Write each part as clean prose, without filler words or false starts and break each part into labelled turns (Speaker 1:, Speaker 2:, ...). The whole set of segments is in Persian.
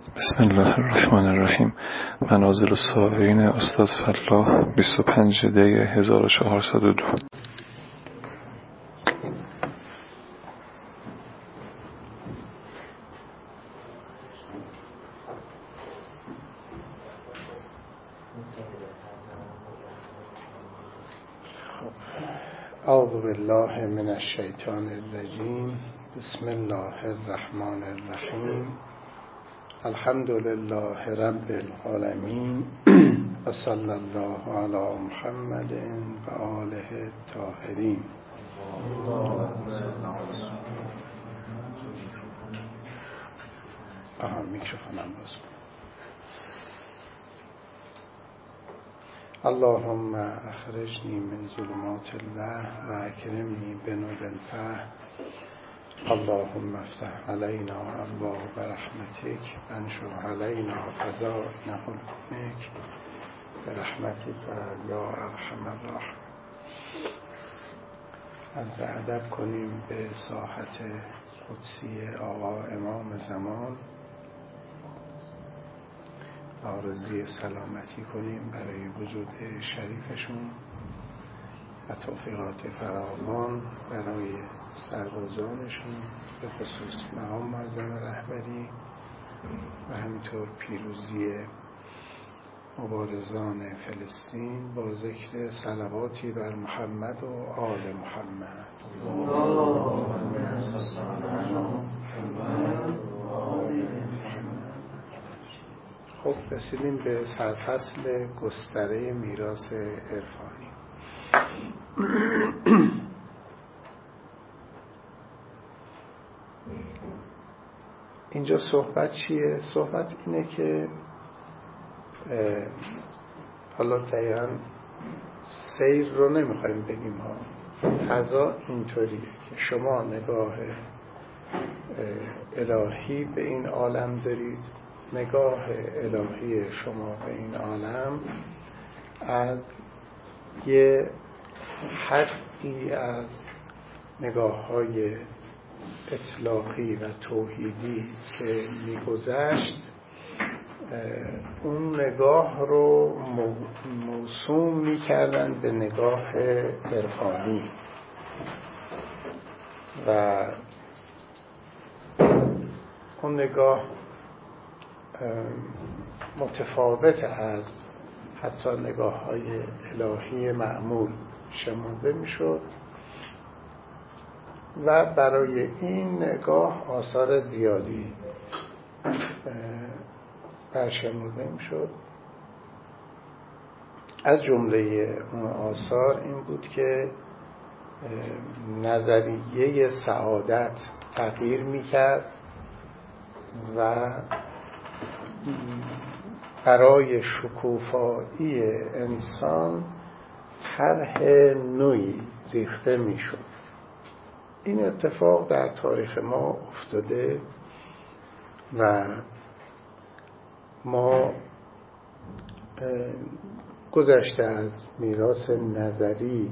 Speaker 1: بسم الله الرحمن الرحیم. منازل الصابرین استاد فلاح 25 دی 1402.
Speaker 2: اعوذ بالله من الشیطان الرجیم. بسم الله الرحمن الرحیم. الحمد لله رب العالمین و صلی الله علی محمد و آله الطاهرین. میکروفونم باز کن. اللهم اخرجنی من ظلمات الوهم و اکرمنی بنور الفهم. اللهم افتح علینا ابواب رحمتک وانشر علینا خزائن حلمک برحمتک یا ارحم الراحمین. از ادب کنیم به ساحت قدسی آقا امام زمان، آرزوی سلامتی کنیم برای وجود شریفشون و توفیقات فراوان برای سربازانشون، به خصوص مقام معظم رهبری و همینطور پیروزی مبارزان فلسطین، با ذکر صلواتی بر محمد و آل محمد. خب رسیدیم به سرفصل گستره میراث عرفانی. اینجا صحبت چیه؟ صحبت اینه که حالا دقیقا سیر رو نمیخوایم بگیم ها، فضا اینطوریه که شما نگاه الهی به این عالم دارید. نگاه الهی شما به این عالم از یه حدی از نگاه‌های اطلاقی و توحیدی که می‌گذشت، اون نگاه رو موسوم می‌کردن به نگاه عرفانی و اون نگاه متفاوت از حتی نگاه‌های الهی معمول شمرده می‌شد و برای این نگاه آثار زیادی برشمرده می‌شد. از جمله اون آثار این بود که نظریه سعادت تغییر می‌کرد و برای شکوفایی انسان طرح نوعی ریخته میشد. این اتفاق در تاریخ ما افتاده و ما گذشته از میراث نظری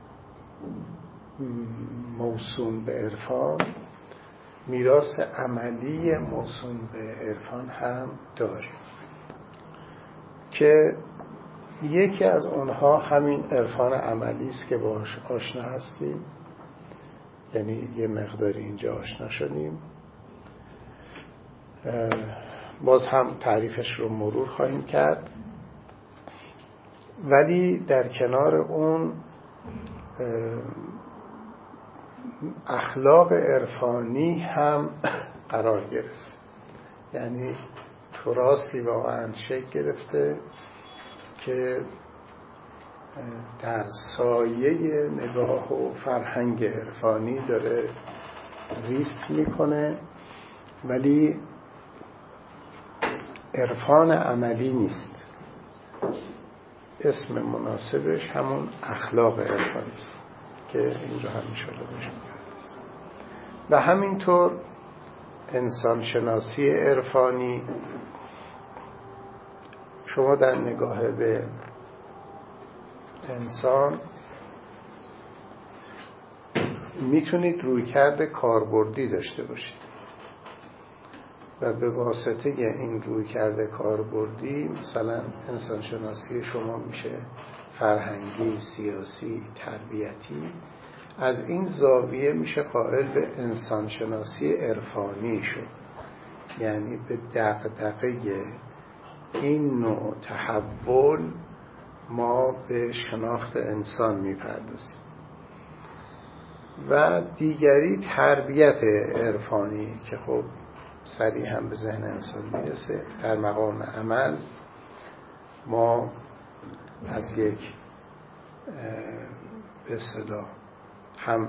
Speaker 2: موسوم به عرفان، میراث عملی موسوم به عرفان هم داریم که یکی از اونها همین عرفان عملی است که باهاش آشنا هستیم، یعنی یه مقداری اینجا آشنا شدیم. باز هم تعریفش رو مرور خواهیم کرد، ولی در کنار اون اخلاق عرفانی هم قرار گرفت، یعنی تراثی واقعا شکل گرفته که در سایه نگاه و فرهنگ عرفانی داره زیست میکنه، ولی عرفان عملی نیست. اسم مناسبش همون اخلاق عرفانی است که اینجا هم انشاءالله باشیم. و همینطور انسان شناسی عرفانی، شما در نگاه به انسان میتونید رویکرد کاربردی داشته باشید. و به واسطه این روی کرده کاربردی مثلا انسانشناسی شما میشه فرهنگی، سیاسی، تربیتی. از این زاویه میشه قائل به انسانشناسی عرفانی شد، یعنی به دغدغه این نوع تحول ما به شناخت انسان میپردازیم. و دیگری تربیت عرفانی که خب سریع هم به ذهن انسان میرسه. در مقام عمل ما از یک به اصطلاح هم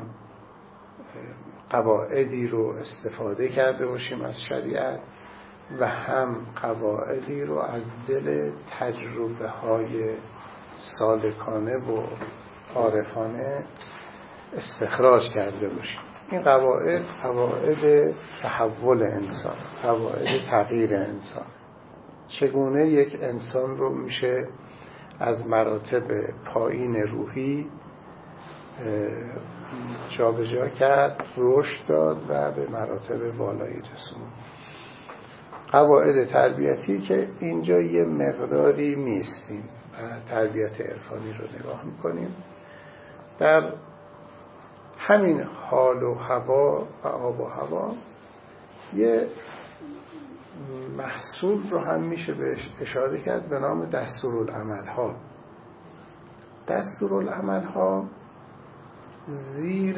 Speaker 2: قواعدی رو استفاده کرده باشیم از شریعت و هم قواعدی رو از دل تجربه های سالکانه و عارفانه استخراج کرده باشیم. این قواعد تحول انسان، قواعد تغییر انسان. چگونه یک انسان رو میشه از مراتب پایین روحی جابجا کرد، رشد داد و به مراتب بالایی رسوند. قواعد تربیتی که اینجا یه مقداری میستیم و تربیت عرفانی رو نگاه میکنیم. در همین حال و هوا و آب و هوا یه محصول رو هم میشه بهش اشاره کرد به نام دستورالعمل ها. دستورالعمل ها زیر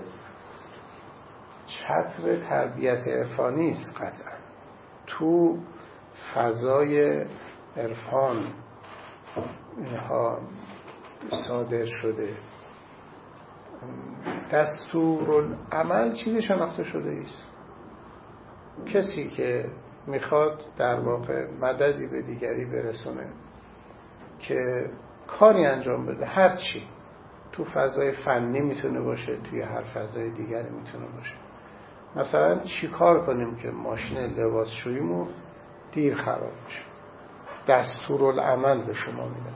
Speaker 2: چتر تربیت عرفانی است قطعا. تو فضای عرفان اینها صادر شده. دستورالعمل چیزی شناخته شده است. کسی که میخواد در واقع مددی به دیگری برسونه که کاری انجام بده، هر چی، تو فضای فنی میتونه باشه، توی هر فضای دیگری میتونه باشه. مثلا چی کار کنیم که ماشین لباسشوییمون دیر خراب بشه؟ دستورالعمل به شما میدن.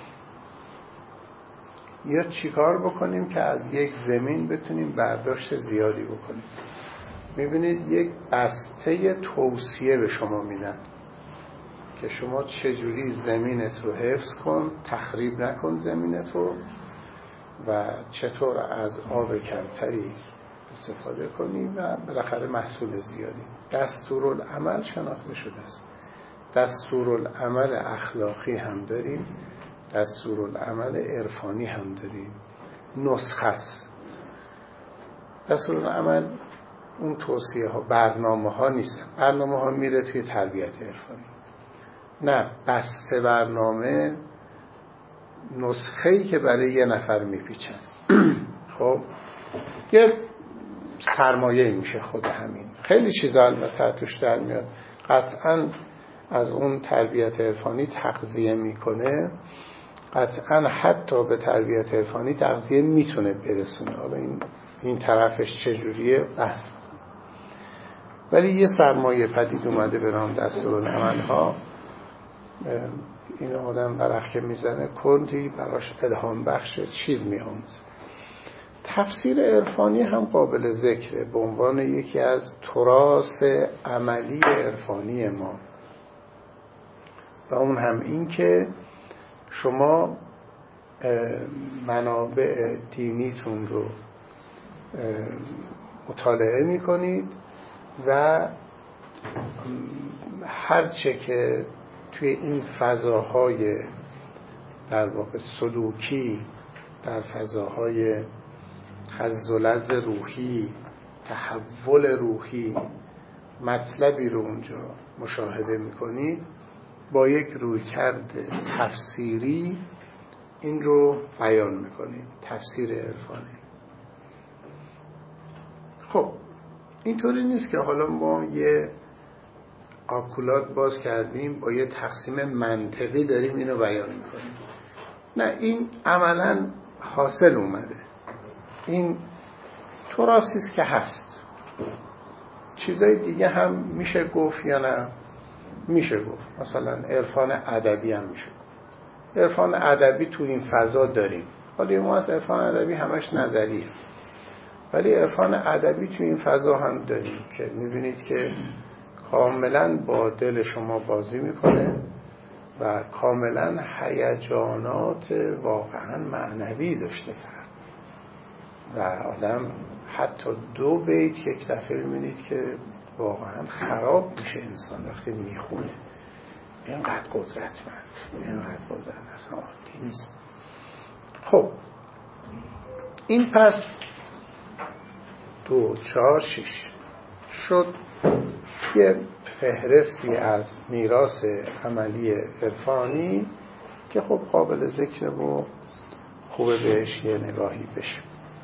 Speaker 2: یا چی کار بکنیم که از یک زمین بتونیم برداشت زیادی بکنیم؟ میبینید یک بسته توصیه به شما میدن که شما چجوری زمینت رو حفظ کن، تخریب نکن زمینت رو، و چطور از آب کمتری استفاده کنی و بالاخره محصول زیادی. دستورالعمل شناخته شده است. دستورالعمل اخلاقی هم داریم، دستورالعمل عرفانی هم داریم. نسخه است. دستورالعمل اون توصیه ها، برنامه ها نیستن. برنامه ها میره توی تربیت عرفانی. نه، بسته برنامه، نسخه‌ای که برای یه نفر میپیچن. خب یه سرمایه میشه خود همین. خیلی چیزا البته توش در میاد. قطعاً از اون تربیت عرفانی تغذیه میکنه، قطعاً حتی به تربیت عرفانی تغذیه میتونه برسونه. حالا این طرفش چجوریه بحث. ولی یه سرمایه پدید اومده به نام دستورالعمل ها. این آدم ورق که میزنه کندی براش الهام بخش چیز میآموزه. تفسیر عرفانی هم قابل ذکره به عنوان یکی از تراث عملی عرفانی ما، و اون هم این که شما منابع دینیتون رو مطالعه میکنید و هرچه که توی این فضاهای در واقع سلوکی، در فضاهای حظ و لذ روحی، تحول روحی، مطلبی رو اونجا مشاهده میکنید، با یک رویکرد تفسیری این رو بیان میکنید. تفسیر عرفانی. خب اینطوری نیست که حالا ما یه آکولات باز کردیم با یه تقسیم منطقی داریم اینو بیان میکنیم. نه، این عملاً حاصل اومده. این تراثی است که هست. چیزای دیگه هم میشه گفت یا نه؟ میشه گفت. مثلا عرفان ادبی هم میشه گفت. عرفان ادبی تو این فضا داریم. حالا ما از عرفان ادبی همش نظریه، ولی عرفان ادبی تو این فضا هم داریم که میبینید که کاملا با دل شما بازی میکنه و کاملا هیجانات واقعا معنوی داشته فرد و آدم حتی 2 بیت یک دفعه می‌بینید که واقعا خراب میشه انسان وقتی میخونه. اینقدر قدرتمند، اینقدر قدرت اصلا عادی نیست. خب این پس 2 4 6 شد یه فهرستی از میراث عملی عرفانی که خب قابل ذکر و خوبه بهش یه نگاهی بشه.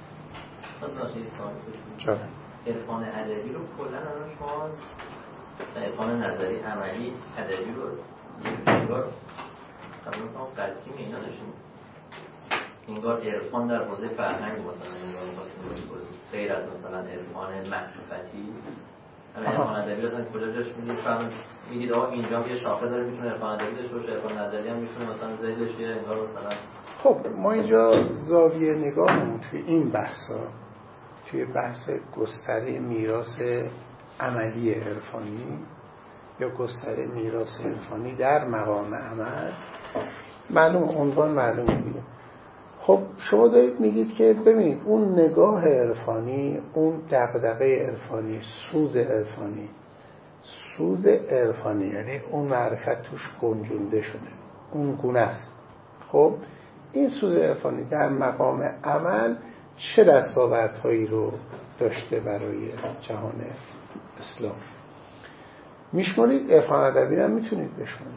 Speaker 3: عرفان ادبی رو کلا الان شما عرفان نظری عملی ادبی رو انگار قبلا قصدی اینا داشتیم، انگار عرفان در حوزه فرهنگ مثلا انگار خاصی غیر از مثلا عرفان معرفتی. عرفان ادبی رو کجا جاش میگید آقا اینجا یه شاخه داره میتونه عرفان ادبی داشته باشه، عرفان نظری هم میتونه مثلا زیدش یه انگار مثلا.
Speaker 2: خب ما اینجا زاویه نگاهمون توی این بحثا توی بحث گستره میراث عملی عرفانی یا گستره میراث عرفانی در مقام عمل معلوم عنوان معلوم میگه. خب شما دارید میگید که ببینید اون نگاه عرفانی، اون دغدغه عرفانی، سوز عرفانی یعنی اون معرفت توش گنجونده شده، اون گونه است. خب این سوز عرفانی در مقام عمل چه دستاوردهایی رو داشته برای جهان اسلام؟ میشمارید عرفان ادبی رو میتونید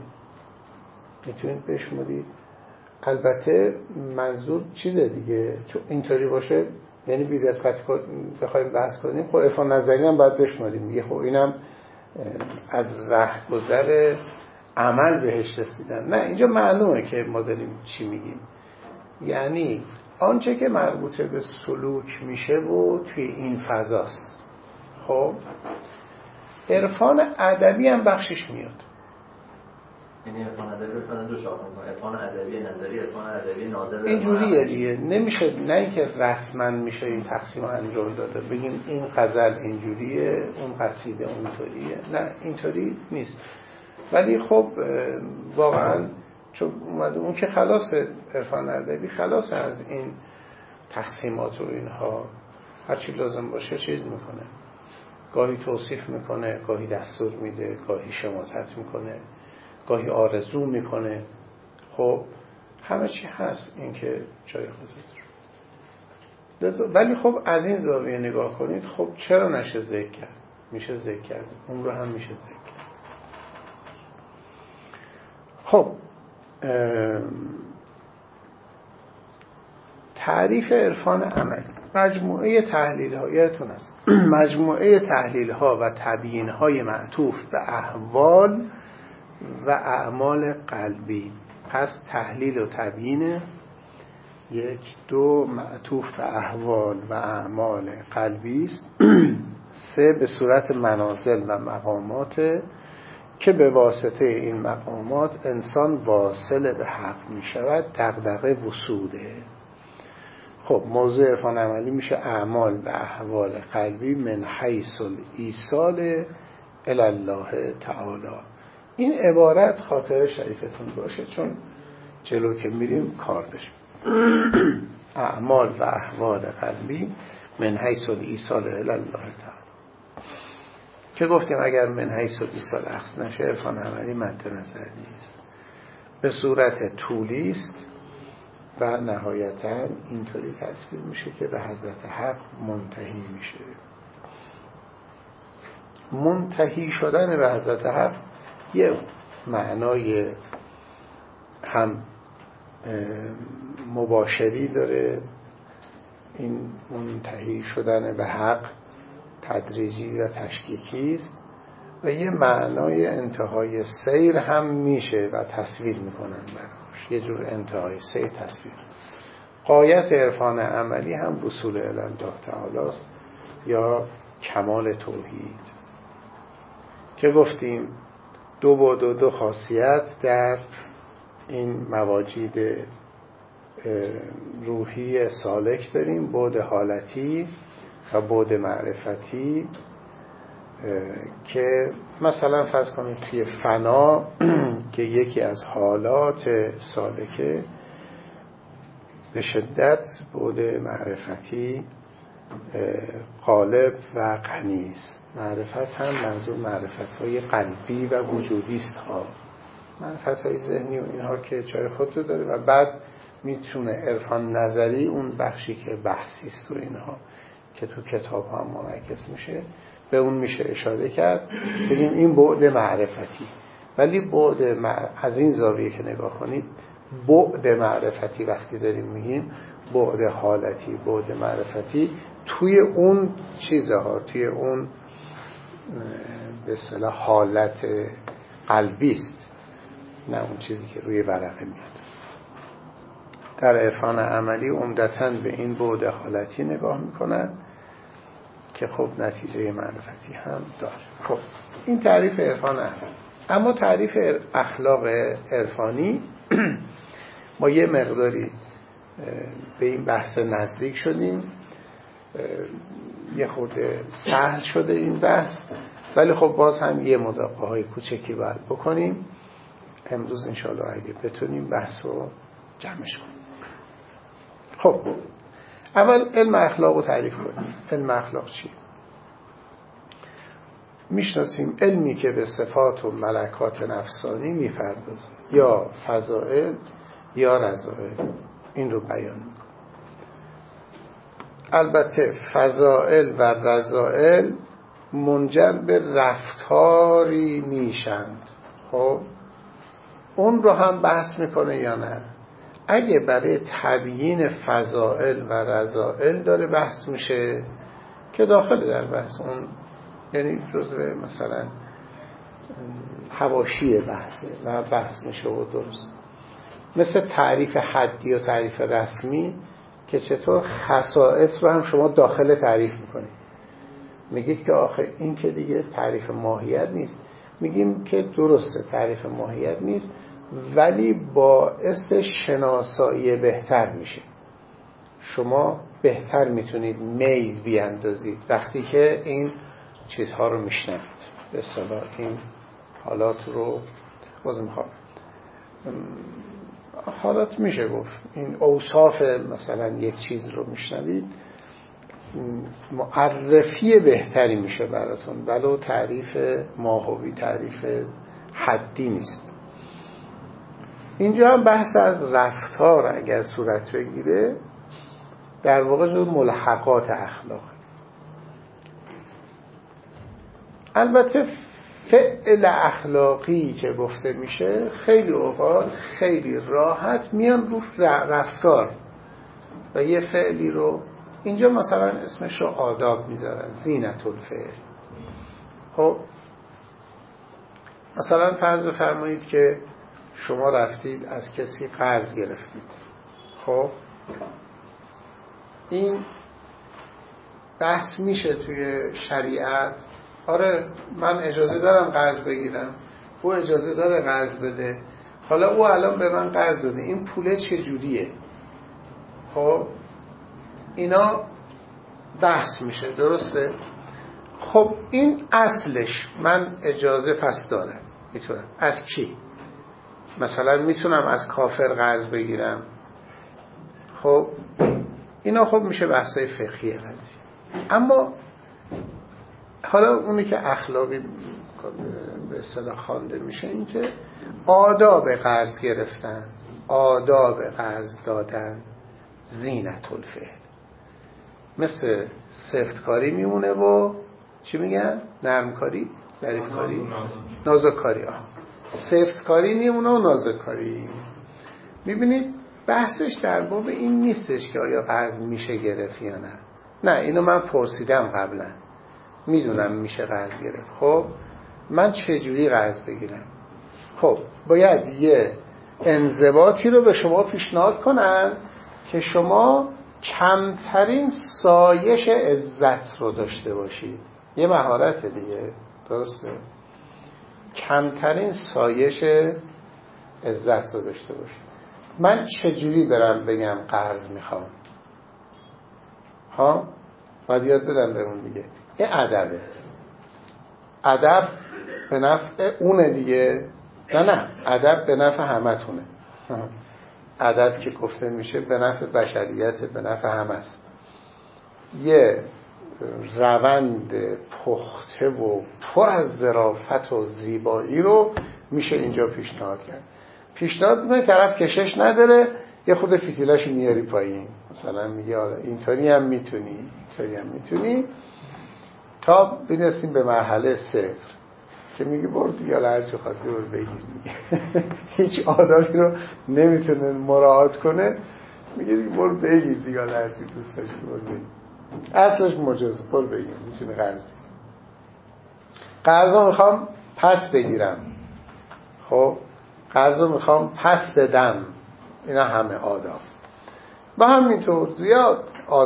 Speaker 2: بشمارید. البته منظور چیزه دیگه، چون اینطوری باشه یعنی بی دقت بخوایم بحث کنیم خب عرفان نظری هم باید بشماریم دیگه. خب اینم از رهگذر عمل بهش رسیدن. نه اینجا معلومه که ما داریم چی میگیم، یعنی آنچه که مربوط به سلوک میشه و توی این فضاست. خب عرفان ادبی هم بخشش میاد.
Speaker 3: یعنی عرفان ادبی رو شدن 2 شاخه می‌کنه، عرفان ادبی نظری، عرفان ادبی ناظر.
Speaker 2: اینجوریه دیگه، نمیشه نه اینکه رسما میشه این تقسیم انجام داده بگیم این غزل اینجوریه اون قصیده اونطوریه، نه اینطوری نیست. ولی خب واقعا چون اومده اون که خلاصه، عرفان ادبی خلاصه از این تقسیمات و اینها، هر چی لازم باشه چیز میکنه، گاهی توصیف میکنه، گاهی دستور میده، گاهی شماتت میکنه، گاهی آرزو میکنه. خب همه چی هست این که جای خودت رو. ولی خب از این زاویه نگاه کنید خب چرا نشه ذکر کرد؟ میشه ذکر کرد، اون رو هم میشه ذکر کرد. خب تعریف عرفان عملی، مجموعه تحلیل ها، یادتون است مجموعه تحلیل ها و تبیین های معطوف به احوال و اعمال قلبی. پس تحلیل و تبیین 1 2 معطوف به احوال و اعمال قلبی است. 3 به صورت منازل و مقامات که به واسطه این مقامات انسان واصل به حق می شود، دغدغه وصوله. خب موضوع عرفان عملی میشه اعمال و احوال قلبی من حیث الایصال الی الله تعالی. این عبارت خاطر شریفتون باشه چون جلو که میریم کار داشت. اعمال و احوال قلبی من حیث الایصال الی الله تعالی که گفتیم اگر من حیث الایصال اخذ نشه عرفان عملی مد نظر نیست، به صورت طولی است و نهایتا اینطوری تصویر میشه که به حضرت حق منتهی میشه. منتهی شدن به حضرت حق یه معنای هم مباشری داره، این منتهی شدن به حق تدریجی و تشکیکی است، و یه معنای انتهای سیر هم میشه و تصویر میکنن براش، یه جور انتهای سیر تصویر. غایت عرفان عملی هم وصول الی الله تعالی است یا کمال توحید که گفتیم 2 بعد و 2 خاصیت در این مواجید روحی سالک داریم، بعد حالتی و بعد معرفتی. که مثلا فرض کنید توی فنا که یکی از حالات سالکه به شدت بعد معرفتی غالب و غنی است. معرفت هم منظور معرفت‌های قلبی و وجودی است ها، معرفت‌های ذهنی و اینها که جای خود رو داره و بعد میتونه عرفان نظری اون بخشی که بحثی است و اینها که تو کتاب هم منعکس میشه به اون میشه اشاره کرد، بگیم این بعد معرفتی. ولی از این زاویه که نگاه کنید بعد معرفتی وقتی داریم میگیم بعد حالتی، بعد معرفتی توی اون چیزها، توی اون به اصطلاح حالت قلبی است، نه اون چیزی که روی ورقه میاد. در عرفان عملی عمدتاً به این بعد حالتی نگاه میکنن که خب نتیجه معرفتی هم داره. خب این تعریف عرفان عملی. اما تعریف اخلاق عرفانی ما یه مقداری به این بحث نزدیک شدیم، یه خورده سهل شده این بحث، ولی خب باز هم یه مداقه های کوچکی باید بکنیم امروز انشاءالله اگه بتونیم بحث رو جمعش کنیم. خب اول علم اخلاق رو تعریف کنیم. علم اخلاق چیه؟ میشناسیم علمی که به صفات و ملکات نفسانی میپردازه، یا فضائل یا رذائل، این رو بیان میکنه. البته فضائل و رذائل منجر به رفتاری میشند. خب اون رو هم بحث میکنه یا نه؟ اگه برای تبیین فضائل و رذائل داره بحث میشه که داخل در بحث اون، یعنی جزء مثلا حواشی بحثه و بحث میشه و درست، مثل تعریف حدی و تعریف رسمی که چطور خصائص رو هم شما داخل تعریف میکنید. میگید که آخه این که دیگه تعریف ماهیت نیست. میگیم که درسته تعریف ماهیت نیست، ولی باعث شناسایی بهتر میشه. شما بهتر میتونید میل بیاندازید وقتی که این چیزها رو میشنوید. به اصطلاح این حالات رو حالات میشه گفت، این اوصاف مثلا یک چیز رو میشنوید، معرفی بهتری میشه براتون، ولو تعریف ماهوی، تعریف حدی نیست. اینجا هم بحث از رفتار اگر صورت بگیره در واقع جز ملحقات اخلاق. البته فعل اخلاقی که گفته میشه خیلی اوقات خیلی راحت میان رو رفتار و یه فعلی رو اینجا مثلا اسمش رو آداب میذارن، زینت الفعل. خب مثلا فرض بفرمایید که شما رفتید از کسی قرض گرفتید. خب این بحث میشه توی شریعت، آره من اجازه دارم قرض بگیرم، او اجازه داره قرض بده، حالا او الان به من قرض داده، این پوله چجوریه؟ خب اینا بحث میشه، درسته؟ خب این اصلش من اجازه پس دارم، میتونم. از کی؟ مثلا میتونم از کافر قرض بگیرم. خب اینا خب میشه بحثای فقهی قضیه. اما حالا اونی که اخلاقی به اصطلاح خوانده میشه این که آداب قرض گرفتن، آداب قرض دادن زینت الفعل، مثل سفتکاری میمونه و چی میگن؟ نرمکاری، ظریفکاری، نازککاری. سفتکاری میمونه و نازککاری. میبینید بحثش در باب این نیستش که آیا قرض میشه گرفت یا نه. نه اینو من پرسیدم قبلا، میدونم میشه قرض گرفت. خب من چجوری قرض بگیرم؟ خب باید یه انضباطی رو به شما پیشنهاد کنن که شما کمترین سایش عزت رو داشته باشید. یه مهارت دیگه، درسته؟ کمترین سایش عزت رو داشته باشید. من چجوری برم بگم قرض میخوام؟ باید یاد بدم به اون دیگه. این ادبه. ادب به نفع اونه دیگه. نه ادب به نفع همتونه. ادب که گفته میشه به نفع بشریت، به نفع همه است. یه روند پخته و پر از ظرافت و زیبایی رو میشه اینجا پیشنهاد کرد. پیشنهاد میکنه طرف کشش نداره، یه خود فتیلش میاری پایین، مثلا میگه آره اینطوری هم میتونی، اینطوری هم میتونی، تا برسیم به مرحله 0 که میگه برو دیگه هرچی خواستی برو بگیر دیگه. هیچ آدمی رو نمیتونه مراعات کنه، میگه دیگه برو بگیر دیگه هرچی دوست داشتی برو بگیر. اصلش مجازه، برو بگیر، میتونه قرض بگیر. قرضو میخوام پس بگیرم، خب قرضو میخوام پس بدم، اینا همه آداب. با همینطور زیاد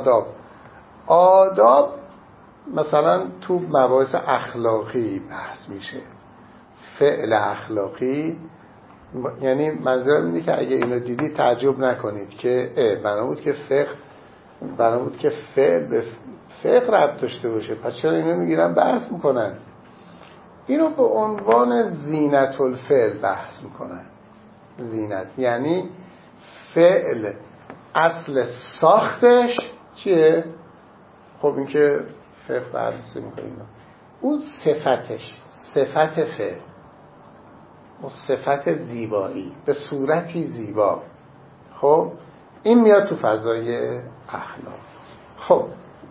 Speaker 2: آداب مثلا تو مباحث اخلاقی بحث میشه. فعل اخلاقی یعنی منظورم اینه که اگه اینو دیدید تعجب نکنید که بنا بود که فعل به فقه ربط داشته باشه، پس چرا اینو میگیرن بحث میکنن؟ اینو به عنوان زینت الفعل بحث میکنن. زینت یعنی فعل اصل ساختش چیه؟ خب این که فقه بررسی میکنه اینا. اون صفتش، صفت فعل، اون صفت زیبایی به صورتی زیبا، خب این میاد تو فضای اخلاق. خب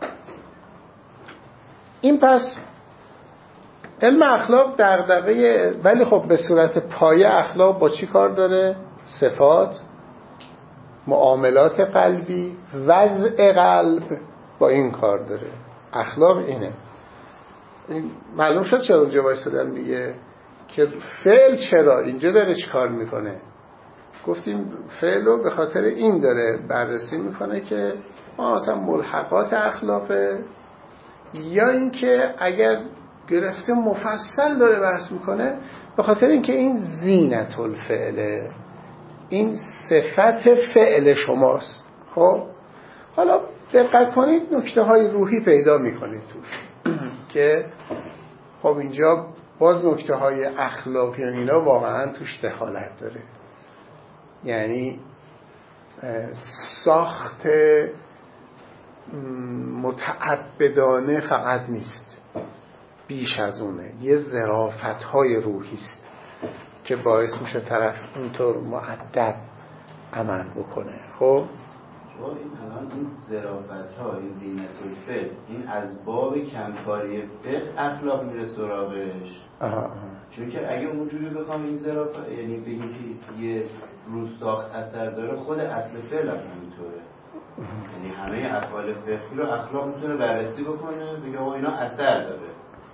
Speaker 2: این پس علم اخلاق دغدغه، ولی خب به صورت پایه اخلاق با چی کار داره؟ صفات، معاملات قلبی، وضع قلب، با این کار داره. اخلاق اینه. این معلوم شد چرا اونجا وایسادن میگه که فعل چرا اینجا داره چی کار میکنه. گفتیم فعل رو به خاطر این داره بررسی میکنه که ما اصلا ملحقات اخلاقه، یا اینکه اگر گرفته مفصل داره بحث میکنه به خاطر اینکه این زینت الفعله، این صفت فعل شماست. خب حالا دقت کنید نکته های روحی پیدا میکنید توش که خب اینجا باز نکته های اخلاقی و اینا واقعا توش دخالت داره. یعنی ساخت متعبدانه فقط نیست، بیش از اونه، یه ظرافت‌های روحی است که باعث میشه طرف اینطور مؤدب عمل بکنه. خب
Speaker 4: این الان این ظرافت‌ها، این زینت الفعل، این از باب کمکاری فقه اخلاق میره سراغش. چون که اگه اونجوری بخوام این ظرافت یعنی بگیم که یه روز ساخت اثر داره، خود اصل فعل هم همینطوره. یعنی همه افعال فقهی رو اخلاق میتونه بررسی بکنه، بگه آقا اینا اثر داره.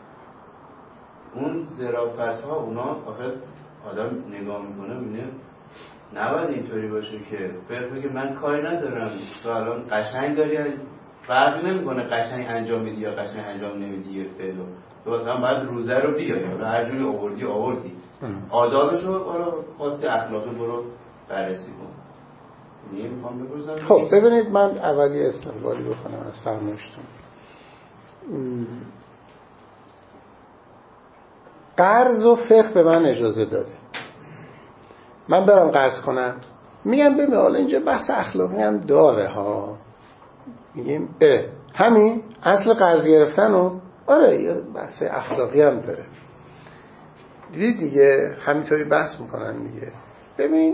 Speaker 4: اون ظرافت‌ها اونا آخه آدم نگاه میکنه میبینه نباید اینطوری باشه که فقه بگه من کاری ندارم، تو الان قشنگ داری، فرقی نمیکنه قشنگ انجام میدی یا قشنگ انجام نمیدی یه فعلو، تو اصلا باید روزه رو بیاری، حالا هر جوری آوردی آدابش رو خواستی اخلاقی برو بررسی کن.
Speaker 2: خب ببینید من اولی استقبالی بکنم از فرمایشتون. قرض و فقه به من اجازه داده من برم قرض کنم، میگم ببین حالا اینجا بحث اخلاقی هم داره ها، میگیم همین اصل قرض گرفتن و آره یه بحث اخلاقی هم داره. دیگه همینطوری بحث میکنن دیگه. ببین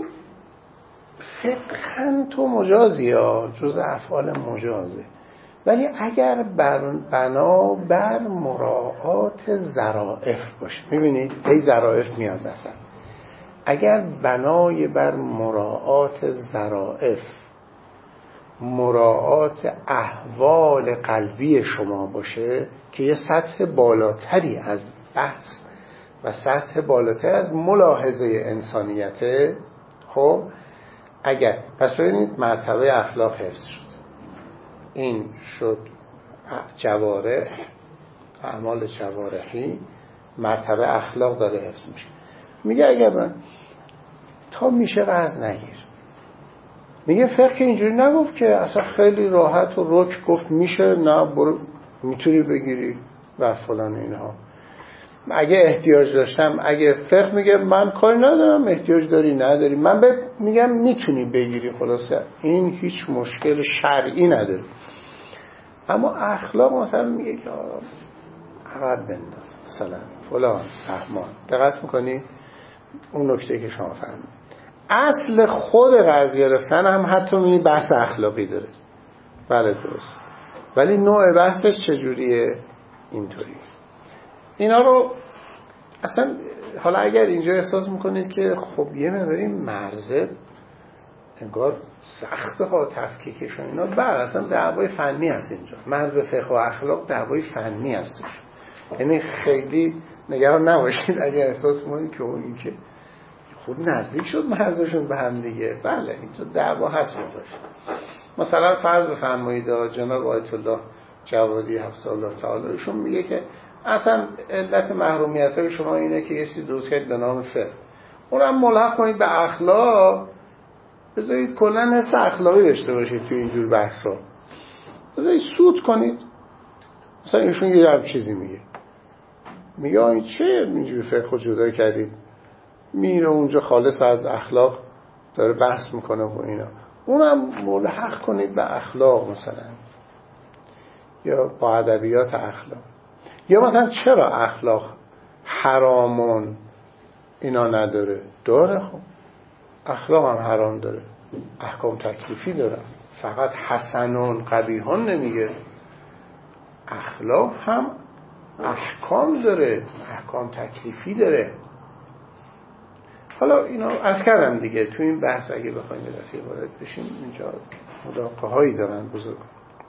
Speaker 2: فقهن تو مجازی ها، جز افعال مجازه، ولی اگر بنابر مراعات ظرافت باشه، میبینید ای ظرافت میاد مثلا، اگر بنای بر مراعات ظرافت، مراعات احوال قلبی شما باشه که یه سطح بالاتری از بحث و سطح بالاتر از ملاحظه انسانیته. خب اگر پس ببینید مرتبه اخلاق حفظ شد، این شد جوارح، اعمال جوارحی، مرتبه اخلاق داره حفظ میشه. میگه اگر من تا میشه قرض نگیر. میگه فقه اینجوری نگفت که اصلا خیلی راحت و رک گفت میشه، نه برو میتونی بگیری و فلان اینها. اگه احتیاج داشتم، اگه فقه میگه من کاری ندارم احتیاج داری نداری، من میگم میتونی بگیری، خلاصه این هیچ مشکل شرعی نداره. اما اخلاق مثلا میگه که عقب بنداز، مثلا فلان رحمان. دقت میکنی اون نکته که شما فهمید اصل خود قرض گرفتن هم حتی میبینی بحث اخلاقی داره. بله درست، ولی نوع بحثش چجوریه؟ اینطوری. اینا رو اصلا حالا اگر اینجا احساس میکنید که خب یه مقداری مرزه انگار سخته ها تفکیکشون اینا، بله اصلا دعوای فنی هست اینجا. مرز فقه و اخلاق دعوای فنی هست، یعنی خیلی نگران نباشید اگر احساس کنید که اون این که خود نزدیک شد مرزشون به هم دیگه. بله اینجا دعوا هست باشه. مثلا فرض بفرمایید جناب آیت الله جوادی حفظه الله تعالی ایشون میگه که اصلا علت محرومیت های شما اینه که یه چیزی درست کرد به نام فقه، اونم ملحق کنید به اخلاق، بذارید کلا حس اخلاقی داشته باشید توی اینجور بحثا، بذارید سود کنید. مثلا ایشون یه جور چیزی میگه این چه اینجوری فقه جدا کردید، میره اونجا خالص از اخلاق داره بحث میکنه و اینا، اونم ملحق کنید به اخلاق مثلا، یا با ادبیات اخلاق. یا مثلا چرا اخلاق حرامون اینا نداره؟ داره. خب اخلاق هم حرام داره، احکام تکلیفی داره، فقط حسنون قبیحون نمیگه، اخلاق هم احکام داره، احکام تکلیفی داره. حالا اینا از کردم دیگه، تو این بحث اگه بخوایم یه دفعه وارد بشیم اینجا مداقه هایی دارن بزرگ.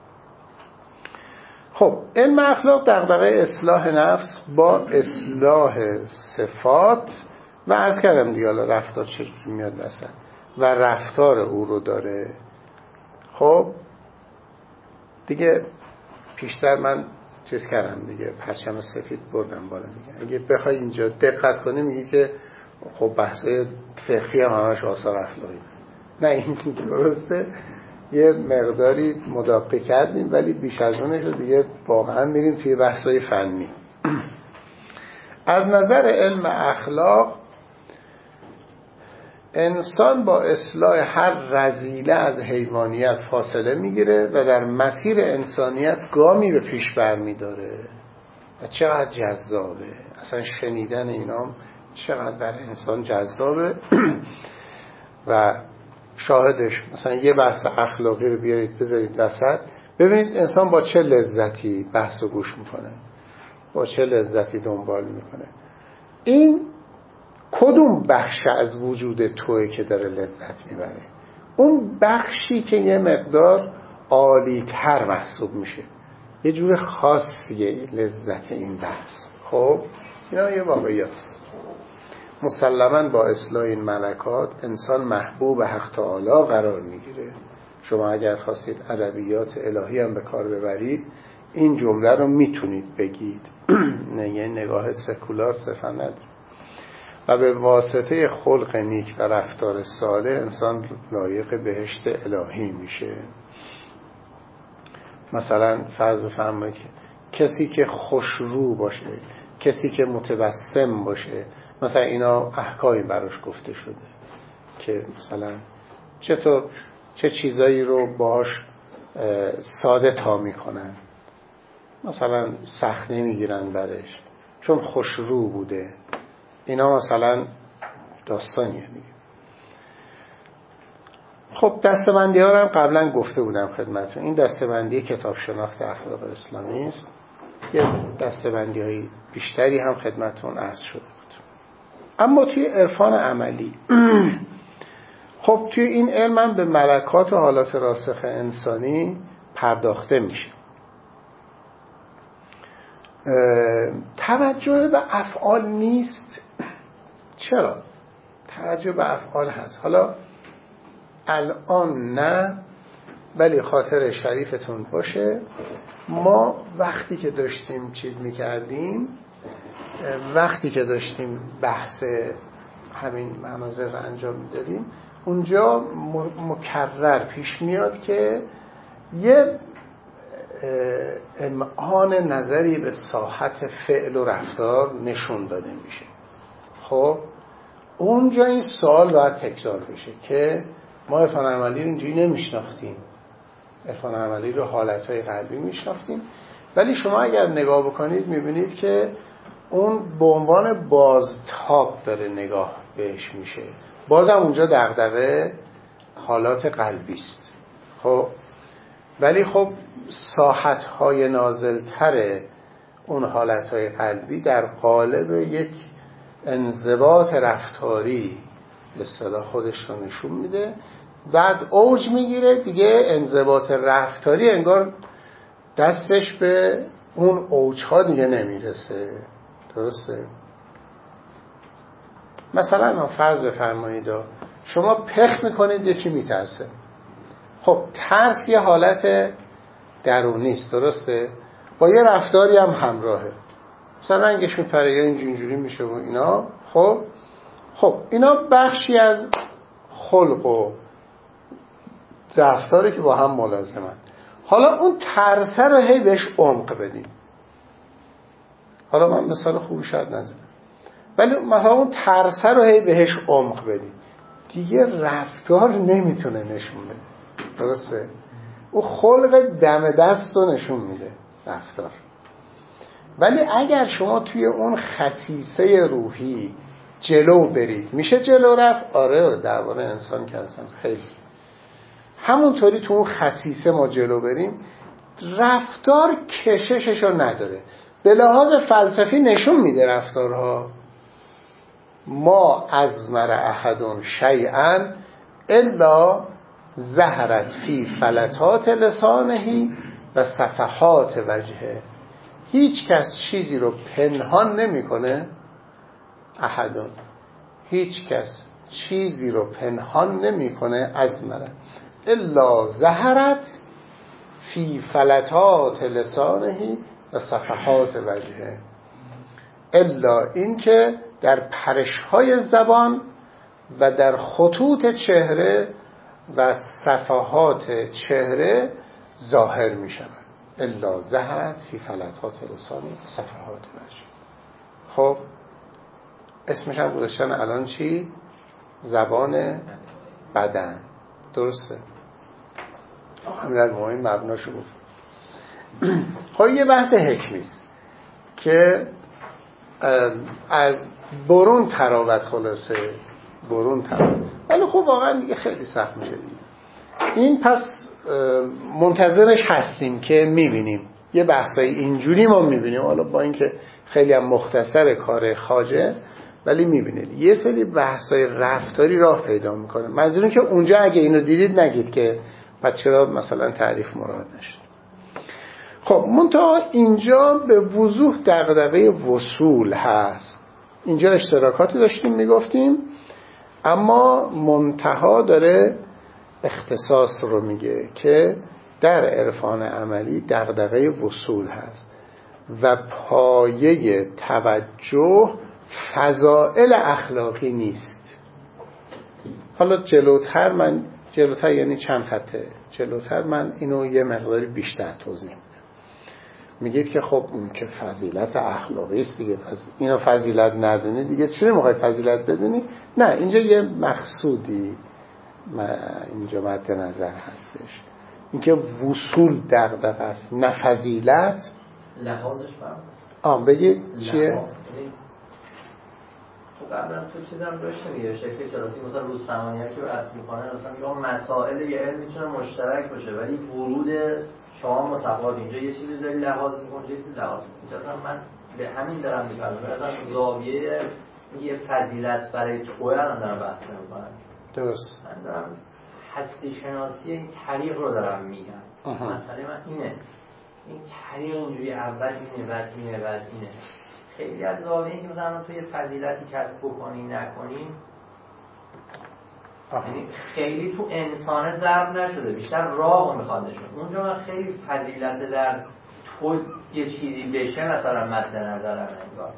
Speaker 2: خب علم اخلاق دغدغه اصلاح نفس با اصلاح صفات و از کردم دیگه حالا رفتار چجوری میاد مثلا و رفتار او رو داره. خب دیگه پیشتر من چیز کردم دیگه، پرچم سفید بردم بالا دیگه. اگه بخوای اینجا دقت کنی میگی که خب بحثای فقهی هم همش آثار اخلاقی. نه این درسته، یه مقداری مداقه کردیم ولی بیش از اونش رو دیگه واقعا میریم توی بحثای فنی. از نظر علم اخلاق انسان با اصلاح هر رذیله از حیوانیت فاصله میگیره و در مسیر انسانیت گامی به پیش برمیداره. و چقدر جذابه اصلا شنیدن اینام، چقدر برای انسان جذابه. و شاهدش مثلا یه بحث اخلاقی رو بیارید بذارید وسط، ببینید انسان با چه لذتی بحث و گوش میکنه، با چه لذتی دنبال میکنه. این کدوم بخش از وجود توئه که داره لذت میبره؟ اون بخشی که یه مقدار عالی‌تر محسوب میشه، یه جور خاصیه لذت این بحث. خب اینا یه واقعیت است. مسلماً با اصلاح این ملکات انسان محبوب حق تعالی قرار میگیره. شما اگر خواستید ادبیات الهی هم به کار ببرید این جمله رو میتونید بگید، نه نگاه سکولار صرفا نداره. و به واسطه خلق نیک و رفتار صالح انسان لایق بهشت الهی میشه. مثلا فرض بفرمایید کسی که خوشرو باشه، کسی که متبسم باشه، مثلا اینا احکامی براش گفته شده که مثلا چطور چه چیزایی رو باش ساده تا میکنن، مثلا سخت نمیگیرن برش چون خوشرو بوده. اینا مثلا داستانیه دیگه. خب دسته‌بندی ها رو هم قبلا گفته بودم خدمتتون. این دسته‌بندی کتاب شناخت اخلاق اسلامی است. یه دسته‌بندی های بیشتری هم خدمتتون عرض شده بود. اما توی عرفان عملی خب توی این علم هم به ملکات و حالات راسخ انسانی پرداخته میشه. توجه به افعال نیست. چرا؟ توجه به افعال هست. حالا الان نه، ولی خاطر شریفتون باشه ما وقتی که داشتیم چیز میکردیم، وقتی که داشتیم بحث همین مناظر رو انجام میدادیم، اونجا مکرر پیش میاد که یه امعان نظری به ساحت فعل و رفتار نشون داده میشه. خب اونجا این سوال باید تکرار بشه که ما عرفان عملی رو اینجوری نمیشناختیم، عرفان عملی رو حالتهای قلبی میشناختیم، ولی شما اگر نگاه بکنید میبینید که اون به عنوان بازتاب داره نگاه بهش میشه. بازم اونجا دغدغه حالات قلبی است. خب ولی خب ساحت‌های نازل‌تر اون حالت‌های قلبی در قالب یک انضباط رفتاری به اصطلاح خودش رو نشون میده. بعد اوج میگیره دیگه، انضباط رفتاری انگار دستش به اون اوج‌ها دیگه نمیرسه. درسته؟ مثلا ما فرض بفرمایید شما پخ میکنید یکی میترسه. خب ترس یه حالت درونی است، درسته؟ با یه رفتاری هم همراهه، مثلا رنگش میپره یا اینجوری میشه و اینا. خب اینا بخشی از خلق و رفتاری که با هم ملازمن. حالا اون ترسه رو هی بهش عمق بدیم. حالا من مثال خوبی شاید نزدم، ولی مثلا اون ترسه رو هی بهش عمق بدیم، دیگه رفتار نمیتونه نشون بده. درسته؟ اون خلق دم دست رو نشون میده رفتار. ولی اگر شما توی اون خصیصه روحی جلو برید، میشه جلو رفت؟ آره، درباره انسان که اصلا خیلی همونطوری تو اون خصیصه ما جلو بریم، رفتار کششش رو نداره. به لحاظ فلسفی نشون میده رفتارها ما ازمر احدون شیئا الا ظهرت فی فلتات لسانه و صفحات وجهه. هیچ کس چیزی رو پنهان نمیکنه، احدون، هیچ کس چیزی رو پنهان نمیکنه، ازمره الا ظهرت فی فلتات لسانه و صفحات وجهه، الا این که در پرش‌های زبان و در خطوط چهره و صفحات چهره ظاهر می شود. الا ظهرت فی فلتات لسان و صفحات وجه. خب اسمش هم گذاشتن الان چی؟ زبان بدن. درسته؟ همین مهم مبناشو گفت. خب یه بحث حکمی است که از برون تراوت، خلاصه برون تراوت، ولی خب واقعا دیگه خیلی سخت میشه دیگه. این پس منتظرش هستیم که میبینیم یه بحثای اینجوری ما میبینیم، حالا با اینکه خیلی هم مختصر کار خواجه، ولی میبینید یه سری بحثای رفتاری راه پیدا میکنه. منظورم که اونجا اگه اینو دیدید نگید که پس چرا مثلا تعریف مراد نشد. خب منتها اینجا به وضوح دغدغه وصول هست. اینجا اشتراکاتی داشتیم میگفتیم، اما منتها داره اختصاص رو میگه که در عرفان عملی دغدغه وصول هست و پایه توجه فضائل اخلاقی نیست. حالا جلوتر یعنی چند خطه جلوتر من اینو یه مقداری بیشتر توضیح میدم. میگید که خب اون که فضیلت اخلاقی است دیگه، پس اینو فضیلت ندونی دیگه چی میخوای فضیلت بدونی؟ نه، اینجا یه مقصودی اینجا مد نظر هستش، اینکه وصول دغدغه است نه فضیلت.
Speaker 3: لحاظش
Speaker 2: بگید چیه؟
Speaker 3: قبلا تو چیزم داشتم یه شکلی کلاسی مثلا روز ثمانیه که بحث میکنه مثلا میگم مسائل یه علم میتونه مشترک باشه ولی ورود شما متفاوت. اینجا یه چیزی داری لحاظ میکنی، یه چیزی لحاظ میکنی. مثلا من به همین دارم میفهمم، مثلا زاویه یه فضیلت برای توی الان دارم بحث میکنم.
Speaker 2: درست.
Speaker 3: من دارم هستی شناسی این طریق رو دارم میگم. مسئله من اینه، این طریق اینجوری اول اینه بعد اینه بعد اینه. خیلی از زاویه‌ای که مثلا تو یه فضیلتی کسب بکنی نکنی، یعنی خیلی تو انسان ضرب نشده، بیشتر راه رو میخواد نشون. اونجا من خیلی فضیلت در تو یه چیزی بشه مثلا مد نظرم انگار.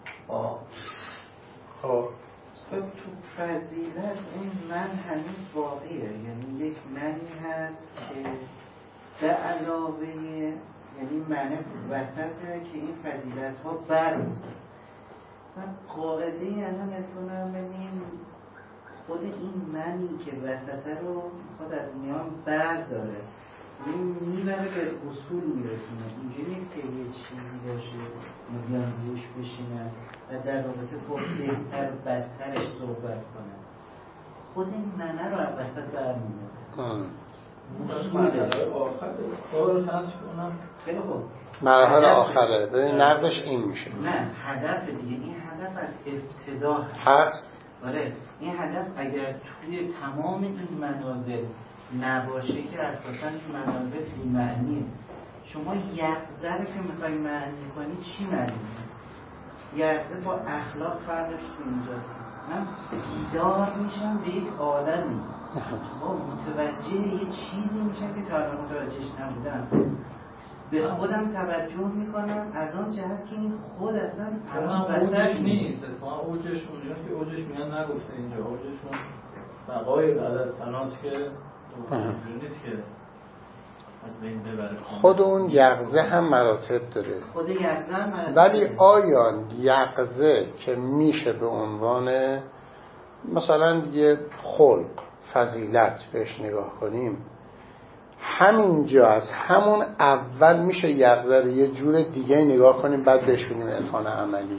Speaker 4: خب تو فضیلت اون من هنوز واقعیه، یعنی یک منی هست که به علاوه یعنی معنی وسط داره که این فضیلت ها برموزه. مثلا قاعده الان ارفانه ببین خود این منی که وسطه رو خود از میان برداره، این میبره به اصول میرسونه. اینجوری نیست که یه چیزی باشه بیان روش بشینن و در رابطه با بهتر و بدترش صحبت کنن. خود این منه رو از وسط برمیداره.
Speaker 5: مرحله آخره کار حذف کنم.
Speaker 4: خیلی خوب،
Speaker 2: مرحله آخره ببین نقدش این میشه.
Speaker 4: نه هدف دیگه، این هدف از ابتدا
Speaker 2: هست.
Speaker 4: آره این هدف اگر توی تمام این منازل نباشه که اساساً این منازل بی معنیه. شما یقظه رو که میخوای معنی کنی چی معنیه؟ یقظه با اخلاق فرقش تو اینجاست. من بیدار میشم به یک عالمی، با متوجه یه چیزی میشم که تا الان متوجهش نبودم، به خودم توجه میکنم از آن جهت که این خود اصلا
Speaker 5: اوجش نیست. اتفاقا اوجش اونجا که اوجش میان نگفته اینجا، اوجشون بقای بعد از فناست که نیست که از بین ببره.
Speaker 2: خود اون یقظه هم مراتب داره.
Speaker 4: خود یقظه هم مراتب
Speaker 2: ولی
Speaker 4: داره.
Speaker 2: آیا یقظه که میشه به عنوان مثلا یه خلق فضیلت بهش نگاه کنیم، همینجا از همون اول میشه یقظه رو یه جور دیگه نگاه کنیم بعد بهش بگیم عرفان عملی؟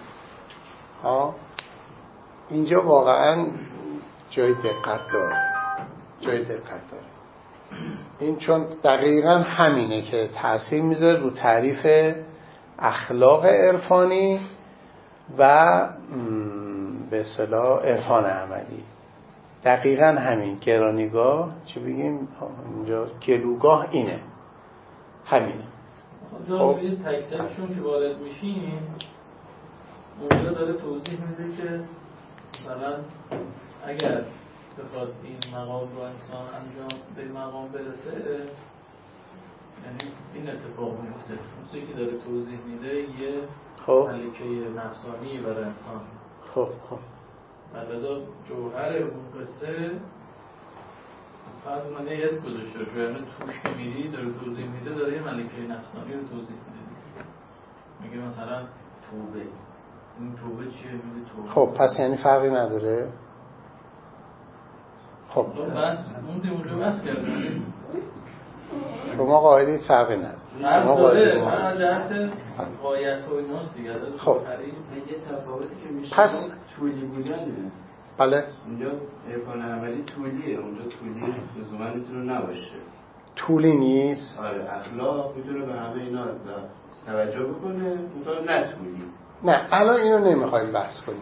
Speaker 2: اینجا واقعا جای دقت داره. این چون دقیقا همینه که تأثیر میذاره رو تعریف اخلاق عرفانی و به اصطلاح عرفان عملی. دقیقا همین گرانیگاه چه بگیم اینجا گلوگاه اینه همینه.
Speaker 5: خب تک تکشون که وارد میشیم اونجا داره توضیح میده که مثلا اگر بخواد این مقام رو انسان انجام به مقام برسه یعنی این اتفاق میفته. اون که داره توضیح میده یه ملکه نفسانی برای انسان.
Speaker 2: خب
Speaker 5: لذا جوهر اون قصه فقط اومده یه اسم گذاشته شو، یعنی توش که میری داره توضیح میده، داره یه ملکه نفسانی رو توضیح میده. میگه مثلا توبه، این توبه چیه؟ میگه توبه.
Speaker 2: خب پس یعنی فرقی نداره. خب
Speaker 5: بس اون اونجا بس کرده
Speaker 2: شما قائلید فرقی نداره.
Speaker 5: شما قائلید هر جهت قایت و ایناست دیگه.
Speaker 2: خب
Speaker 4: یه تفاوتی که میشه
Speaker 2: پس
Speaker 4: طولی بودنه.
Speaker 2: بله
Speaker 4: اینجا عرفان عملی طولیه، اونجا طولی لزوما میتونه نباشه.
Speaker 2: طولی نیست.
Speaker 4: آره اخلاق میتونه به همه اینا توجه بکنه، اونجا نه طولی.
Speaker 2: نه الان اینو نمیخوایم بحث کنیم.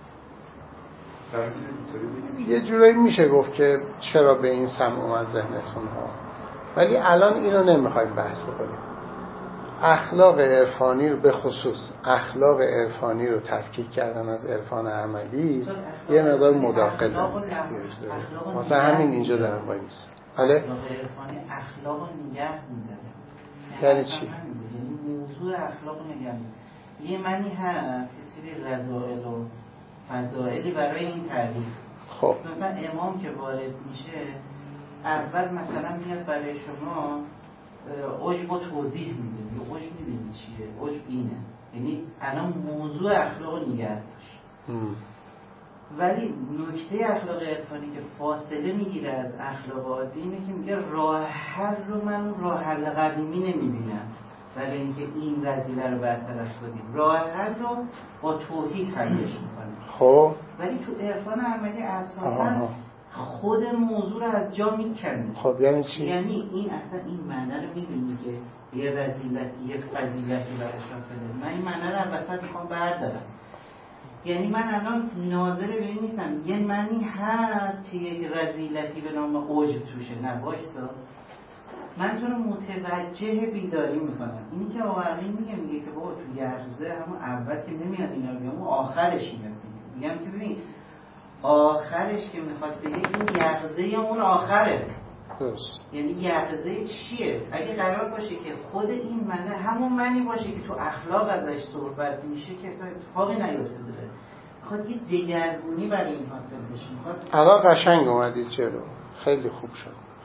Speaker 2: یه جورایی میشه گفت که چرا به این سمع از ذهنتون ها، ولی الان اینو نمیخوایم بحث کنیم. اخلاق عرفانی رو به خصوص اخلاق عرفانی رو تفکیک کردن از عرفان عملی یه مقدار مداخله احتیاج داره. مثلا همین اینجا دارم وای میستم. بله
Speaker 4: اخلاق عرفانی اخلاق نگه میداره.
Speaker 2: یعنی چی؟
Speaker 4: یعنی موضوع اخلاق نگه میداره. یه معنی هست که سری رذائل و فضائلی برای این تعریف.
Speaker 2: خب
Speaker 4: مثلا امام که وارد میشه اول مثلا میاد برای شما عجب و توضیح میده. عجب میدونی چیه؟ عجب اینه، یعنی الان موضوع اخلاق نگه داشت. ولی نکته اخلاق عرفانی که فاصله میگیره از اخلاق عادی اینه که میگه راه حل رو من راه حل قدیمی نمیبینم برای اینکه این رذیله رو برطرف کنیم. راه حل رو با توحید حلش میکنیم.
Speaker 2: خب
Speaker 4: ولی تو عرفان عملی اساساً خود موضوع رو از جا میکنیم.
Speaker 2: خب یعنی چی؟
Speaker 4: یعنی این اصلا این معنی رو میبینی که یه رذیلتی یه فضیلتی برش حاصله. من این معنی رو وسط میخوام بردارم. یعنی من الان ناظر به این نیستم یه معنی هست که یک رذیلتی به نام عجب توشه. نه وایسا، من تو رو متوجه بیداری میکنم. اینی که آقایی میگه که بابا تو یقظه همون اول که نمیاد اینا رو بگم، اون آخرش میگم که ببین آخرش که میخواد بگه این یقظه یا اون آخره.
Speaker 2: درست.
Speaker 4: یعنی یقظه چیه؟ اگه قرار باشه که خود این معنی همون معنی باشه که تو اخلاق ازش صحبت میشه که اصلا اتفاقی نیفته داره، میخواد یه دگرگونی برای این حاصل بشه.
Speaker 2: الان قشنگ اومدید جلو، خیلی خوب شد،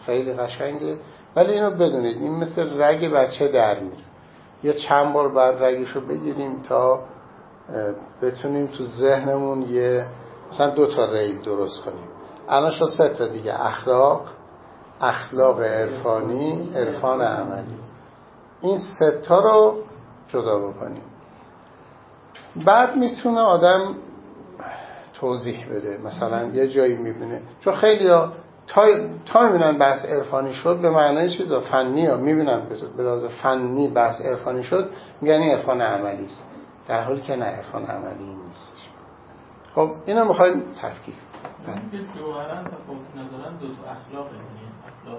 Speaker 2: خیلی قشنگه، ولی اینو بدونید این مثل رگ بچه در میره. یه چند بار بعد رگشو بگیریم تا بتونیم تو ذهنمون یه مثلا 2 ریل درست کنیم. الان شو 3 دیگه: اخلاق عرفانی، عرفان عملی. این 3 رو جدا بکنیم. بعد میتونه آدم توضیح بده. مثلا یه جایی میبینه، چون خیلی ها تا میبینن بحث عرفانی شد به معنای چیزا فنی ها میبینن به لحاظ فنی بحث عرفانی شد میگن این عرفان عملی است، در حالی که نه، عرفان عملی نیست. خب اینو میخوایم تفکیک
Speaker 5: کنیم که جوهرا تفاوت ندارن 2 اخلاق، یعنی اخلاق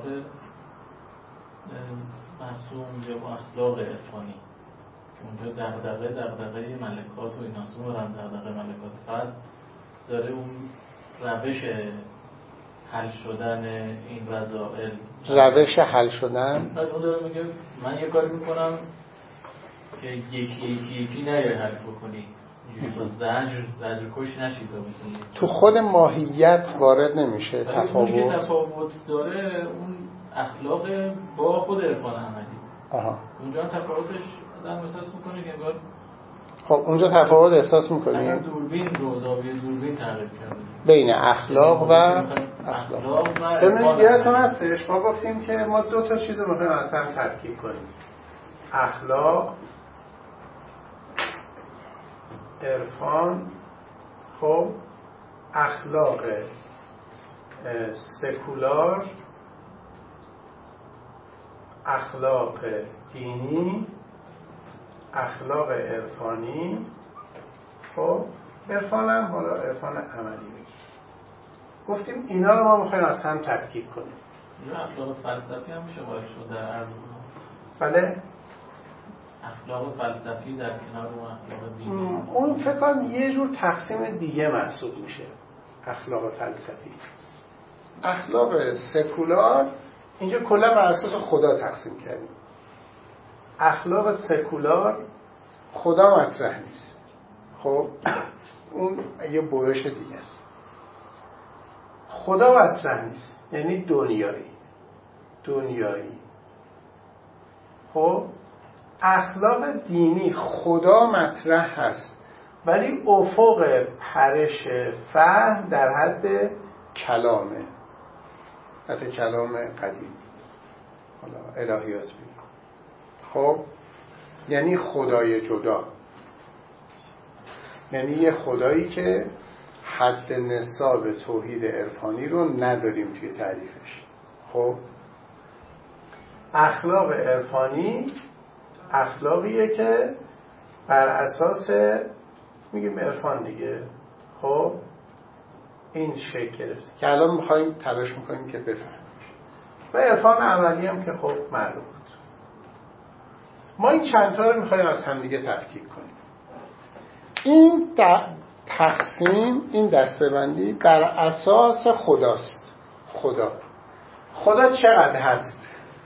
Speaker 5: معصوم یا اخلاق عرفانی که اونجا دغدغه ملکات و ایناست، اون دغدغه ملکات فقط داره اون روش حل شدن این رذائل،
Speaker 2: روش حل شدن.
Speaker 5: بعد اون داره میگه من یه کاری میکنم که یکی نیای حل بکنی، اینجوری با زجر کش نشید بکنی.
Speaker 2: تو خود ماهیت وارد نمیشه
Speaker 5: تفاوت. که تفاوت داره اون اخلاق با خود عرفان عملی. اونجا تفاوتش آدم احساس میکنه که انگار
Speaker 2: خب اونجا تفاوت احساس میکنی؟
Speaker 5: دوربین رو زاویه دوربین تغییر کرده
Speaker 2: بین اخلاق و
Speaker 5: اخلاق.
Speaker 2: ببینید یادتون هستش ما گفتیم که ما 2 چیز رو میخوایم اصلا تفکیک کنیم: اخلاق، عرفان. خب اخلاق سکولار، اخلاق دینی، اخلاق عرفانی. خب عرفان هم حالا عرفان عملی بگیم. گفتیم اینا رو ما میخوایم از هم تفکیک کنیم.
Speaker 5: اینا اخلاق فلسفی هم میشه وارد شد در عرض.
Speaker 2: بله،
Speaker 5: اخلاق فلسفی در کنار اون اخلاق دینی،
Speaker 2: اون فکر کنم یه جور تقسیم دیگه محسوب میشه. اخلاق فلسفی، اخلاق سکولار، اینجا کلا بر اساس خدا تقسیم کردیم. اخلاق سکولار خدا مطرح نیست. خب اون یه برش دیگه است. خدا مطرح نیست یعنی دنیایی. خب اخلاق دینی خدا مطرح هست ولی افق پرش فهم در حد کلامه، حتی کلام قدیم، حالا الهیات بید. خب یعنی خدای جدا، یعنی یه خدایی که حد نصاب توحید عرفانی رو نداریم توی تعریفش. خب اخلاق عرفانی اخلاقیه که بر اساس میگیم عرفان دیگه. خب این شکل گرفته که الان میخوایم تلاش میکنیم که بفهمیم. و عرفان عملی هم که خب معلوم بود. ما این چند تا رو میخوایم از هم دیگه تفکیک کنیم. این تقسیم، این دسته‌بندی بر اساس خداست. خدا چقدر هست؟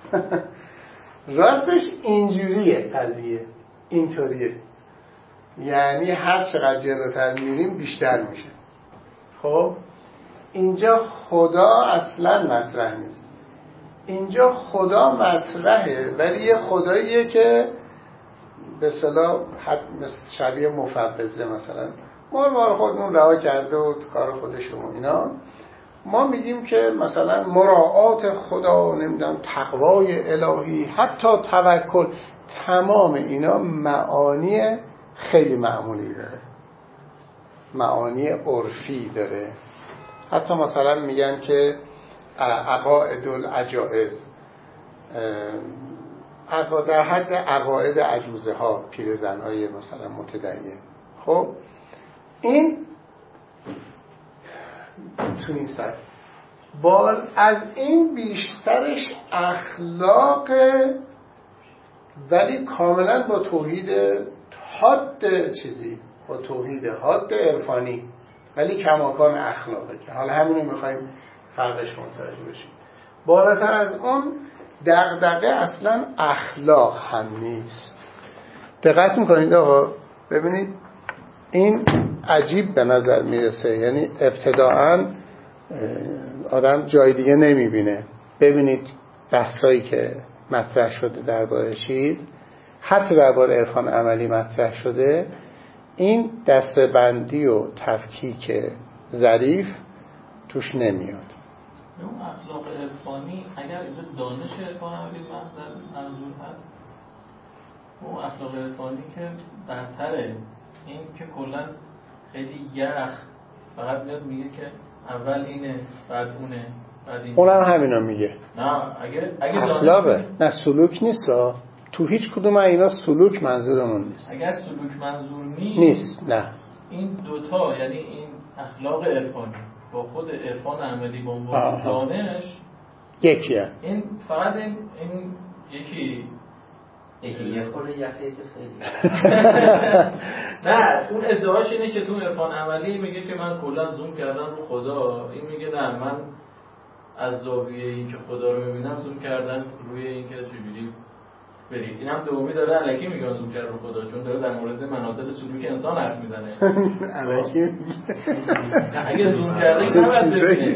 Speaker 2: راستش اینجوریه قضیه، اینطوریه، یعنی هر چقدر جلوتر میریم بیشتر میشه. خب اینجا خدا اصلا مطرح نیست. اینجا خدا مطرحه ولی یه خداییه که به اصطلاح شبیه مفوضه، مثلا ما خودمون رها کرده و کار خودشون اینا. ما میگیم که مثلا مراعات خدا، نمیدونم تقوای الهی، حتی توکل، تمام اینا معانی خیلی معمولی داره، معانی عرفی داره. حتی مثلا میگن که عقائد العجائز، در حد عقاید عجوزه ها، پیرزن های مثلا متدین. خب این تو این سر بال از این بیشترش اخلاق، ولی کاملا با توحید حاد چیزی، با توحید حاد عرفانی، ولی کماکان اخلاقه، که حالا همینو میخوایم فرقش متوجه بشیم. بالاتر از اون دغدغه اصلا اخلاق هم نیست. دقت میکنید آقا؟ ببینید این عجیب به نظر میرسه، یعنی ابتداعاً آدم جای دیگه نمیبینه. ببینید بحثایی که مطرح شده درباره چیز، حتی درباره عرفان عملی مطرح شده، این دسته‌بندی و تفکیک ظریف توش نمیاد.
Speaker 5: اون اخلاق عرفانی اگر اینجا دانش عرفان عملی منظور هست، اون اخلاق عرفانی که برتره، این که کلا خیلی یخ فقط میاد میگه که اول اینه بعد اونه بعد اینه،
Speaker 2: اونم همینا میگه.
Speaker 5: نه اگه
Speaker 2: اخلاقه، نه سلوک نیست. تو هیچ کدوم اینا سلوک منظورمون نیست.
Speaker 5: اگر سلوک منظور
Speaker 2: نیست نه.
Speaker 5: این دوتا یعنی این اخلاق عرفانی با خود عرفان عملی با عنوان دانش
Speaker 2: یکیه.
Speaker 5: این فقط این یکی
Speaker 3: یه خورده یکی خیلی
Speaker 5: نه، اون ادعاش اینه که تو عرفان عملی میگه که من کلا زوم کردم رو خدا، این میگه نه من از زاویه این که خدا رو میبینم زوم کردم روی این که چجوری برید. این هم دومی داره الکی میگه زوم کرد رو خدا، چون داره در مورد منازل سلوک انسان حرف میزنه.
Speaker 2: الکی
Speaker 5: اگه زوم کرده نباید ببینه،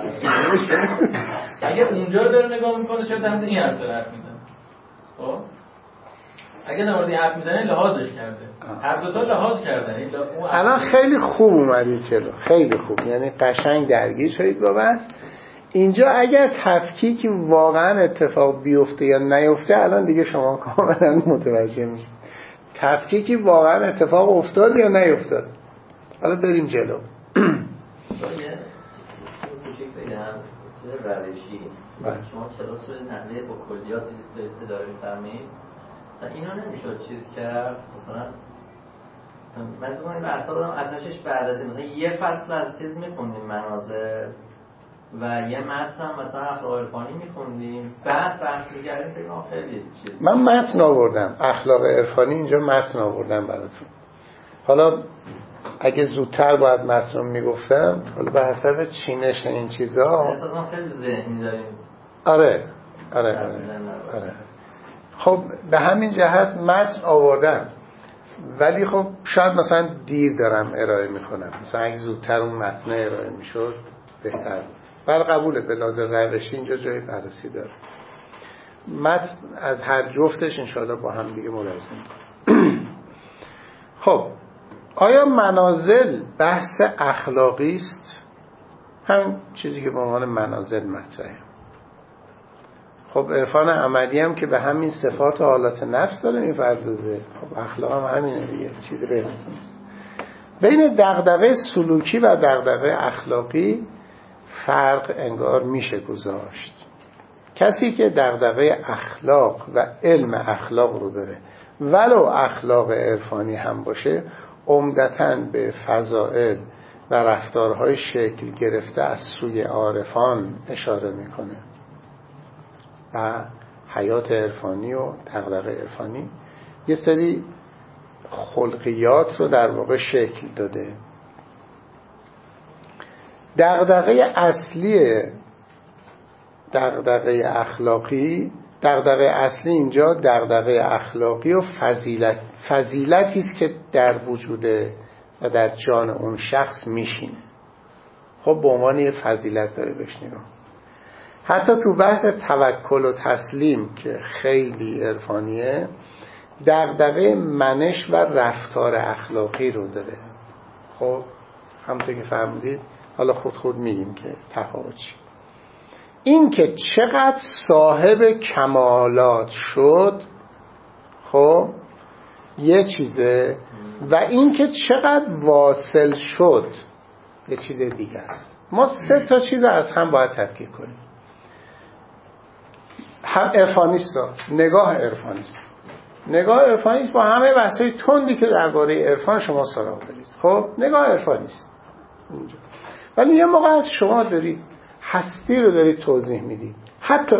Speaker 5: اگه اونجا رو داره نگاه میکنه شاید هم این حرف میزنه. خب اگه در مورد حرف میزنه لحاظش کرده، هر دو تا لحاظ کردن.
Speaker 2: الان خیلی خوب اومدید جلو، خیلی خوب، یعنی قشنگ درگیر شدید با بحث. اینجا اگر تفکیک واقعا اتفاق بیفته یا نیفته، الان دیگه شما کاملا متوجه میشید تفکیکی واقعا اتفاق افتاد یا نیفتاد. حالا بریم جلو.
Speaker 3: روشی شما کلاس رو نحوه با کلیات اداره می‌فرمایید، مثلا اینا نمیشد چیز کرد. مثلا مثلا این بحثا دادم ازش بعد از مثلا یه فصل از چیز می‌خوندیم مناظر و یه متن هم مثلا اخلاق عرفانی می‌خوندیم، بعد بحث می‌کردیم فکر کنم خیلی چیز.
Speaker 2: من متن آوردم اخلاق عرفانی، اینجا متن آوردم براتون. حالا اگه زودتر باید متن رو میگفتم، حالا به حسب چینش این چیزا
Speaker 3: احساسا خیلی ذهنی داریم.
Speaker 2: آره. خب به همین جهت متن آوردم، ولی خب شاید مثلا دیر دارم ارائه میکنم، مثلا اگه زودتر اون متن ارائه میشد بهتر بود. بله قبوله، به لحاظ روشی اینجا جای بررسی داره. متن از هر جفتش انشاءالله با هم دیگه ملاحظه میکنم. خب آیا منازل بحث اخلاقی است؟ هم چیزی که به عنوان منازل مطرحه. خب عرفان عملی هم که به همین صفات و حالات نفس داره می‌پردازه. خب اخلاق هم همینه دیگه، چیزی غیر از این نیست. بین دغدغه سلوکی و دغدغه اخلاقی فرق انگار میشه گذاشت. کسی که دغدغه اخلاق و علم اخلاق رو داره، ولو اخلاق عرفانی هم باشه، عمدتاً به فضائل و رفتارهای شکل گرفته از سوی عارفان اشاره میکنه و حیات عرفانی و دغدغه عرفانی یه سری خلقیات رو در واقع شکل داده. دغدغه اصلی دغدغه اخلاقی، دغدغه اصلی اینجا دغدغه اخلاقی و فضیلتی است که در وجوده و در جان اون شخص میشینه. خب به عنوان یه فضیلت داره بهش نگاه. حتی تو بحث توکل و تسلیم که خیلی عرفانیه، دغدغه منش و رفتار اخلاقی رو داره. خب همونطور که فرمودید، حالا خود میگیم که تفاوت چیه. این که چقدر صاحب کمالات شد خب یه چیزه، و این که چقدر واصل شد یه چیز دیگه است. ما 3 تا چیز از هم باید تفکیک کنیم. هم عرفانیست، نگاه عرفانیست، نگاه عرفانیست با همه بحثای تندی که درباره عرفان شما سراغ دارید. خب نگاه عرفانیست اینجا. ولی یه موقع از شما دارید هستی رو دارید توضیح میدید، حتی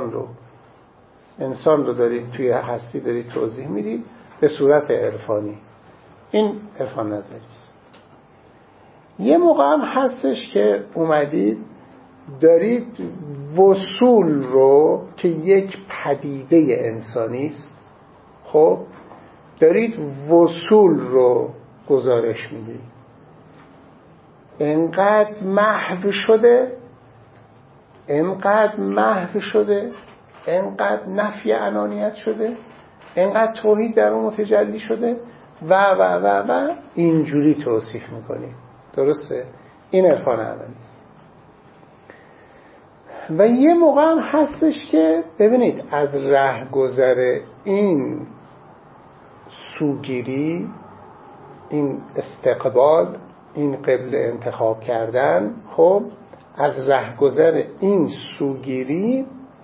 Speaker 2: انسان رو دارید توی هستی دارید توضیح میدید به صورت عرفانی. این عرفان نظری است. یه موقع هم هستش که اومدید دارید وصول رو که یک پدیده انسانی است، خب دارید وصول رو گزارش میدید. انقدر محو شده انقدر محو شده، انقدر نفی انانیت شده، انقدر توحید در اون متجلی شده و اینجوری توصیف میکنیم. درسته؟ این عرفان عملی است. و یه موقع هم هستش که ببینید از رهگذر این سوگیری، این استقبال، این قبله انتخاب کردن، خب از رهگذر این سوگیری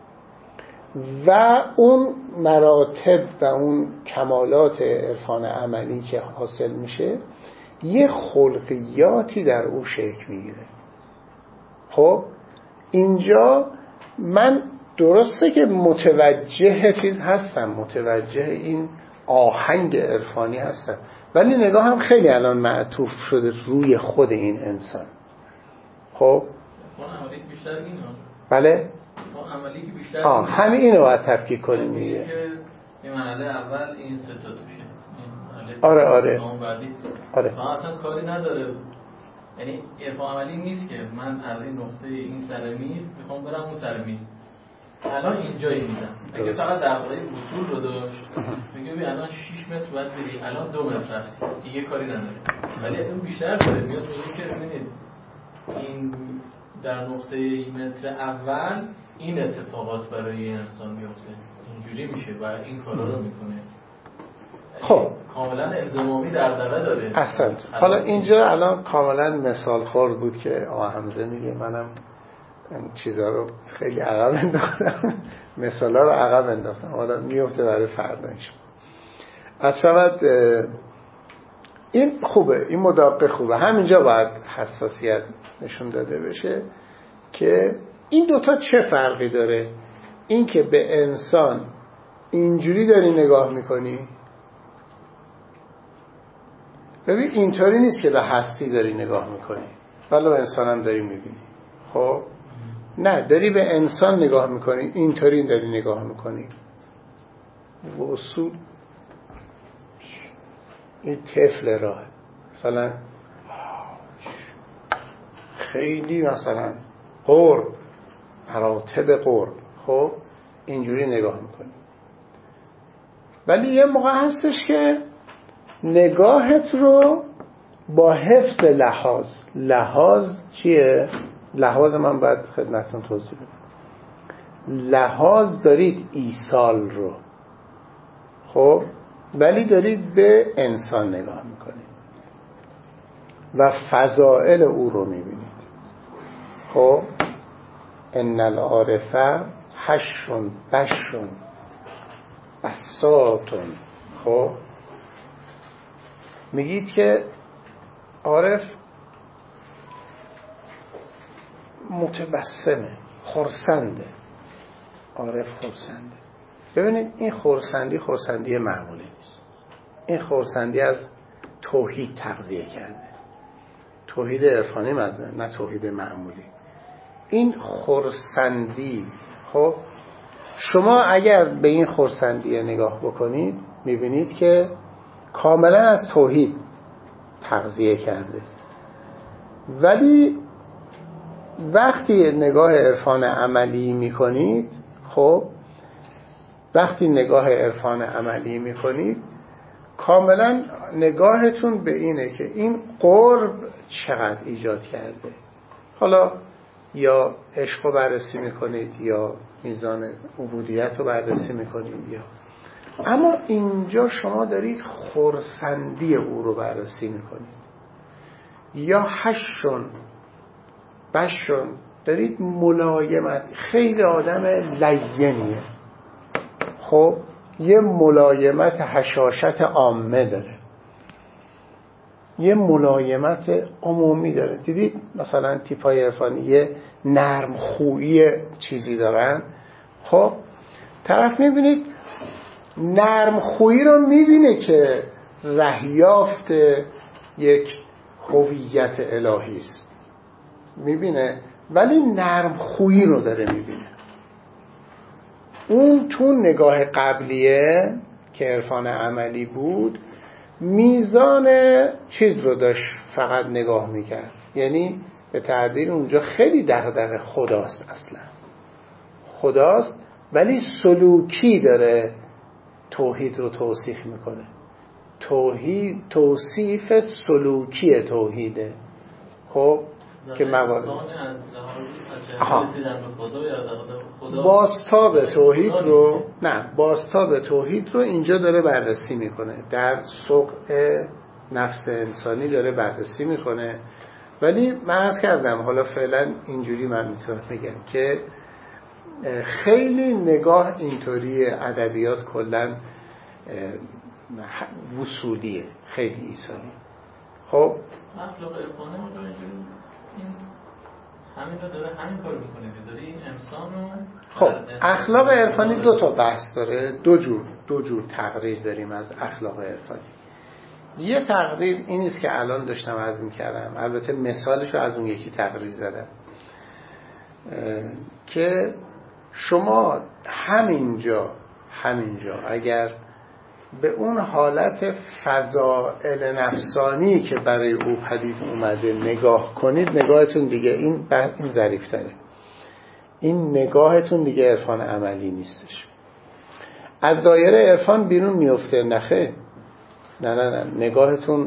Speaker 2: و اون مراتب و اون کمالات عرفان عملی که حاصل میشه، یه خلقیاتی در او شکل میگیره. خب اینجا من درسته که متوجه چیز هستم، متوجه این آهنگ عرفانی هستم، ولی نگاه هم خیلی الان معطوف شده روی خود این انسان. خب
Speaker 5: عملی بیشتر اینه.
Speaker 2: بله
Speaker 5: عملی که بیشتر
Speaker 2: همین اینو باید تفکیک کنیم دیگه.
Speaker 5: این مرحله اول این سه تا توشه.
Speaker 2: آره
Speaker 5: ما اصلا کاری نداره. یعنی عرفان عملی نیست که من از این نقطه این سر میز میخوام برم اون سر میز. الان اینجایی میزم. اگه فقط درباره اصول رو داشت میگه ببین الان 6 متر باید بری، الان 2 متر رفتی، دیگه کاری نداره. ولی اون بیشتر داره میاد میگه که ببینید این در نقطه متر اول این اتفاقات برای انسان میفته، اینجوری میشه و این کارا رو میکنه.
Speaker 2: خب
Speaker 5: کاملا انضمامی دغدغه داره.
Speaker 2: احسنت. حالا اینجا الان کاملا مثال خور بود که آقا حمزه میگه، منم چیزا رو خیلی عقب انداختم، مثالا رو عقب انداختم، حالا میفته برای فردانش. اصلا این خوبه، این مداقه خوبه. همینجا باید حساسیت نشون داده بشه که این دوتا چه فرقی داره. این که به انسان اینجوری داری نگاه میکنی، ببین اینطوری نیست که به هستی داری نگاه میکنی، ولو انسان هم داری میبینی. خب نه، داری به انسان نگاه میکنی، اینطوری داری نگاه میکنی. و اصول این طفل راه مثلا خیلی مثلا قرب، مراتب قرب، خب اینجوری نگاه میکنی. ولی یه موقع هستش که نگاهت رو با حفظ لحاظ چیه؟ لحاظ من باید خدمتتون توضیح بدم. لحاظ دارید ایصال رو، خب ولی دارید به انسان نگاه میکنید و فضائل او رو میبینید. خب ان العارفه حشر بشر بساطن. خب میگید که عارف متبسمه، خرسنده. عارف خرسنده. ببینید این خرسندی معمولی نیست. این خرسندی از توحید تغذیه کرده، توحید عرفانی مزه، نه توحید معمولی. این خرسندی، خب شما اگر به این خرسندی نگاه بکنید میبینید که کاملا از توحید تغذیه کرده. ولی وقتی نگاه عرفان عملی میکنید، خب وقتی نگاه عرفان عملی میکنید کاملا نگاهتون به اینه که این قرب چقدر ایجاد کرده. حالا یا عشق رو بررسی میکنید یا میزان عبودیت رو بررسی میکنید، یا اما اینجا شما دارید خرسندی او رو بررسی میکنید، یا حشن بشن، دارید ملایمت. خیلی آدم لینیه، خب یه ملایمت حشاشت عامه داره، یه ملایمت عمومی داره. دیدید مثلا تیپای عرفانی یه نرم خویی چیزی دارن، خب طرف میبینید نرم خویی رو میبینه که رهیافت یک هویت الهی است، میبینه، ولی نرم خویی رو داره میبینه. اون تو نگاه قبلیه که عرفان عملی بود میزان چیز رو داشت فقط نگاه میکرد، یعنی به تعبیر اونجا خیلی در خداست، اصلا خداست، ولی سلوکی داره توحید رو توصیف میکنه. توحید توصیف سلوکی توحیده. خب که موارد بازتاب توحید رو بازتاب توحید رو اینجا داره بررسی میکنه، در سوق نفس انسانی داره بررسی میکنه. ولی من عرض کردم حالا فعلا اینجوری من میتونم بگم که خیلی نگاه اینطوری ادبیات کلن وصولیه، خیلی ایسانی. خب
Speaker 5: اخلاق عرفانی ما همین رو داره، همین کار میکنه، داره این انسان رو.
Speaker 2: خب اخلاق عرفانی دو تا بحث داره، دو جور تقریر داریم از اخلاق عرفانی. یه تقریر این است که الان داشتم عرض میکردم، البته مثالش رو از اون یکی تقریر زدم، که شما همینجا اگر به اون حالت فضائل نفسانی که برای او پدید اومده نگاه کنید، نگاهتون دیگه این ظریف‌تره، این نگاهتون دیگه عرفان عملی نیستش، از دایره عرفان بیرون میفته. نخه نه نگاهتون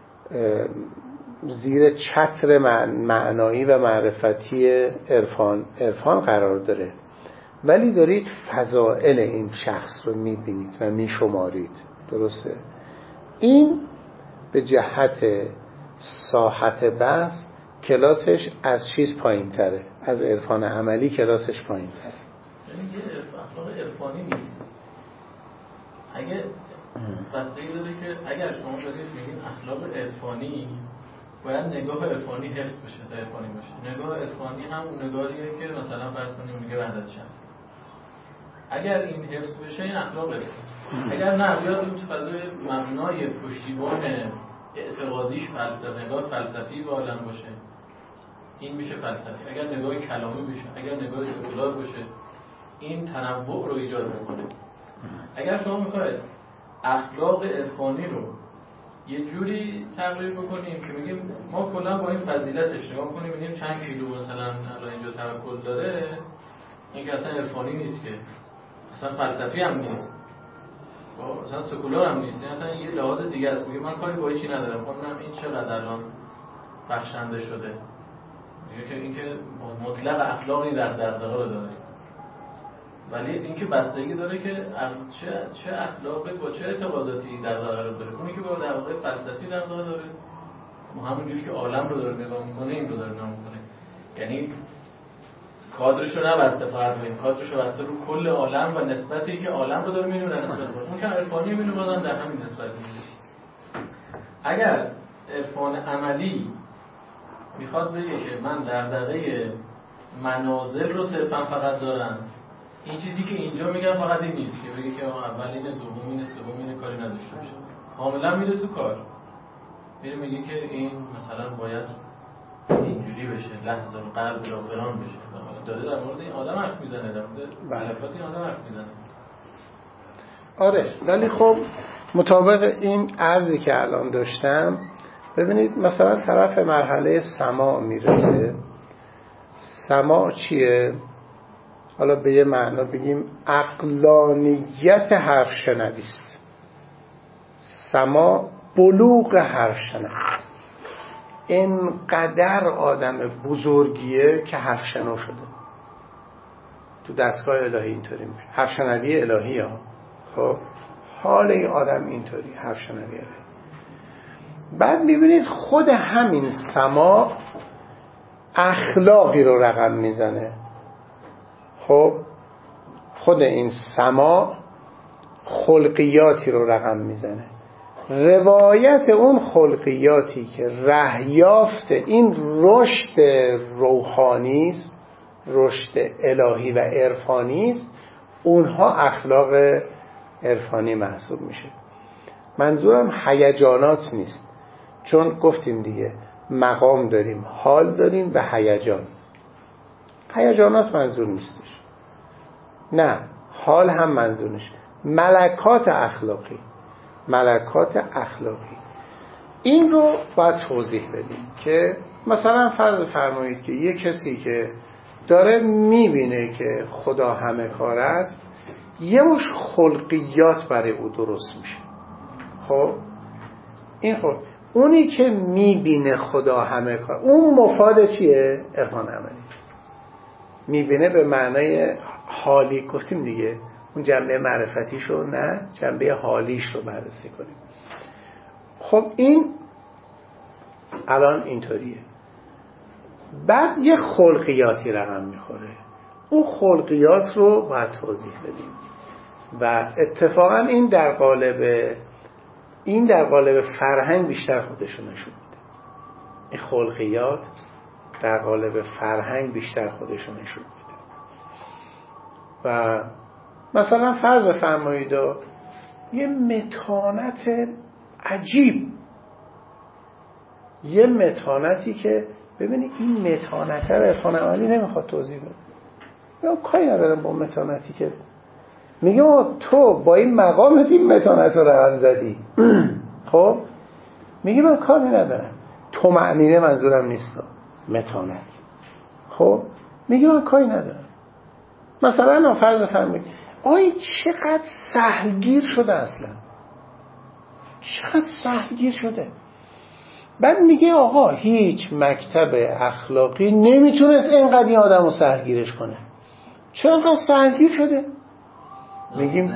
Speaker 2: زیر چتر معنایی و معرفتی عرفان قرار داره، ولی دارید فضائل این شخص رو میبینید و میشمارید. درسته؟ این به جهت ساحت بحث کلاسش از چیز پایین تره، از عرفان عملی کلاسش پایین تره.
Speaker 5: یعنی یه اخلاق عرفانی نیست. اگه بستگی داره که اگر شما دارید میگین اخلاق عرفانی، باید نگاه عرفانی حفظ بشه تا عرفانی باشه. نگاه عرفانی هم اون نگاهیه که مثلا فرض کنیم میگه وحدت شخص. اگر این حفظ بشه این اخلاق عرفانی. اگر نه بیاد اون فضای مبنای پشتیبان اعتقادیش نگاه فلسفی با عالم باشه، این میشه فلسفی. اگر نگاه کلامی بشه، اگر نگاه سکولار باشه، این تنوع رو ایجاد میکنه. اگر شما میخواید اخلاق عرفانی رو یه جوری تقریر بکنیم که میگیم ما کلا با این فضیلتش نگاه کنیم، میگیم چند کیلو مثلا الان اینجا توکل داره، این که اصلا عرفانی نیست، که اصلا فلسفی هم نیست، اصلا سکولار هم نیست، اصلا یه لحاظ دیگه است. میگه من کاری با هیچی ندارم، خودم این چقدر الان بخشنده شده، میگه که این که مطلق اخلاقی در دغدغه رو داره. ولی اینکه بستگی داره که چه اخلاقی با چه اعتقاداتی در دغدغه رو داره. اونی که با در واقع فلسفی در دغدغه داره، همونجوری که عالم رو داره نگاه میکنه این رو داره نگاه میکنه، یعنی کادرش رو نبسته فقط به این، کادرش رو بسته رو کل عالم و نسبتی که عالم رو داره میبینه نسبت به اون که عرفانی میبینه بازم در همین نسبت میبینه. اگر عرفان عملی میخواد بگه که من دغدغه منازل رو صرفا فقط دارم، این چیزی که اینجا میگم فقط این نیست که بگه که اول اینه، دوم اینه، سوم اینه، کاری نداشته باشه. کاملا میره تو کار، میگه که این مثلا باید اینجوری بشه، لحظه رو قلب رو فلان بشه. داره در مورد این آدم حرف میزنه، در مورد ملکات این آدم حرف میزنه.
Speaker 2: آره، ولی خب مطابق این عرضی که الان داشتم، ببینید مثلا طرف مرحله سماع میرسه. سماع چیه؟ حالا به یه معنا بگیم عقلانیت حرف شنویست. سماع بلوغ حرف شنویست. اینقدر آدم بزرگیه که حرف شنو شده. تو دستگاه الهی اینطوری میشه، حرف شنوی الهی ها. خب حال این آدم اینطوری، حرف شنوی الهی. بعد میبینید خود همین سماع اخلاقی رو رقم میزنه. خب خود این سماع خلقیاتی رو رقم میزنه. روایت اون خلقیاتی که رهیافت این رشد روحانی است، رشد الهی و عرفانی است، اونها اخلاق عرفانی محسوب میشه. منظورم هیجانات نیست، چون گفتیم دیگه مقام داریم، حال داریم و هیجان. هیجانات منظور نیستش، نه حال هم منظور نیست. ملکات اخلاقی، ملکات اخلاقی این رو باید توضیح بدیم که مثلا فرض فرمایید که یه کسی که داره میبینه که خدا همه کار است، یه مش خلقیات برای او درست میشه. خب این خب اونی که میبینه خدا همه کار، اون مفاد چیه؟ عرفان عملی است. میبینه به معنای حالی، گفتیم دیگه اون جنبه معرفتیشو نه، جنبه حالیش رو بررسی کنیم. خب این الان اینطوریه. بعد یه خلقیاتی رقم میخوره، اون خلقیات رو باید توضیح بدیم و اتفاقا این در قالب فرهنگ بیشتر خودشو نشون میده. این خلقیات در قالب فرهنگ بیشتر خودشو نشون میده. و مثلا فرض بفرمایید یه متانت عجیب، یه متانتی که ببینید این متانت رو عرفان عملی نمیخواد توضیح بده. یا کاری ندارم با متانتی که میگه تو با این مقامت این متانت رو رقم زدی. خب میگه من کاری ندارم، تو معنیه منظورم نیست متانت. خب میگه من کاری ندارم. مثلا فرض فرمایید آی چقدر سهلگیر شده، اصلا چقدر سهلگیر شده. بعد میگه آقا هیچ مکتب اخلاقی نمیتونست اینقدر این آدم رو سهلگیرش کنه. چرا اینقدر سهلگیر شده؟ میگیم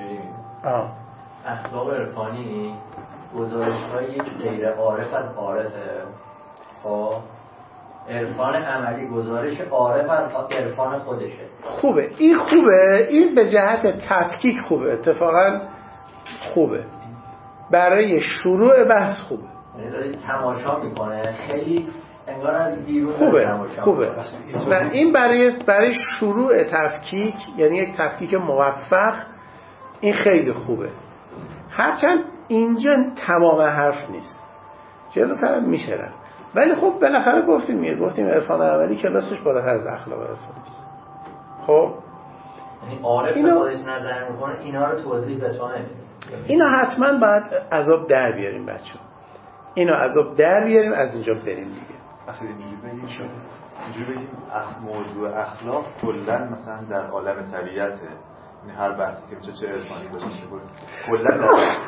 Speaker 3: اخلاق عرفانی گزارش‌های یک غیر عارف از عارفه. خب عرفان عملی گزارش عارف از عرفان خودشه.
Speaker 2: خوبه، این خوبه، این به جهت تفکیک خوبه، اتفاقا خوبه، برای شروع بحث خوبه.
Speaker 3: داره تماشا میکنه، خیلی انگار از بیرون
Speaker 2: خوبه. و این برای شروع تفکیک، یعنی یک تفکیک موفق، این خیلی خوبه. هرچند اینجا تمام حرف نیست، جلوتر میشه رفت، ولی خب بالاخره گفتیم عرفان عملی کلاسش بالاتر از اخلاق عرفانی است. خب
Speaker 3: یعنی عارف خودش نظر میکنه اینا رو توضیح بتونه.
Speaker 2: اینا حتما باید عذاب در بیاریم بچه‌ها، اینا عذاب در بیاریم، از اینجا بریم دیگه.
Speaker 6: اصلا اینجوری بگیم موضوع اخلاق کلا مثلا در عالم طبیعته، یعنی هر بحثی که میشه چه عرفانی باشه چه کلا در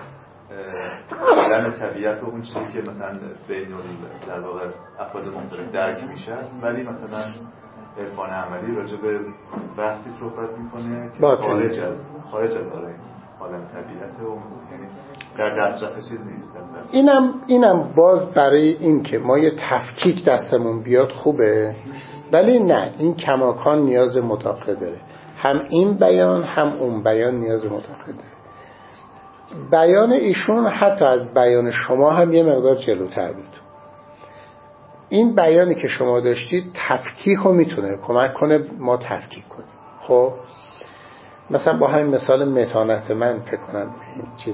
Speaker 6: عالم طبیعت و اون چیزی که مثلا بین در واقع افراد مختلف درک میشه، ولی مثلا عرفان عملی راجع به بحثی صحبت میکنه که خارج از عالم طبیعت و یعنی در دسترس چیز نیست.
Speaker 2: اینم باز برای این که ما یه تفکیک دستمون بیاد خوبه، ولی نه، این کماکان نیاز مطابقه داره، هم این بیان هم اون بیان نیاز مطابقه داره. بیان ایشون حتی از بیان شما هم یه مقدار جلوتر بود. این بیانی که شما داشتید تفکیک رو میتونه کمک کنه ما تفکیک کنیم. خب مثلا با همین مثال متانت من فکر کنم این چیز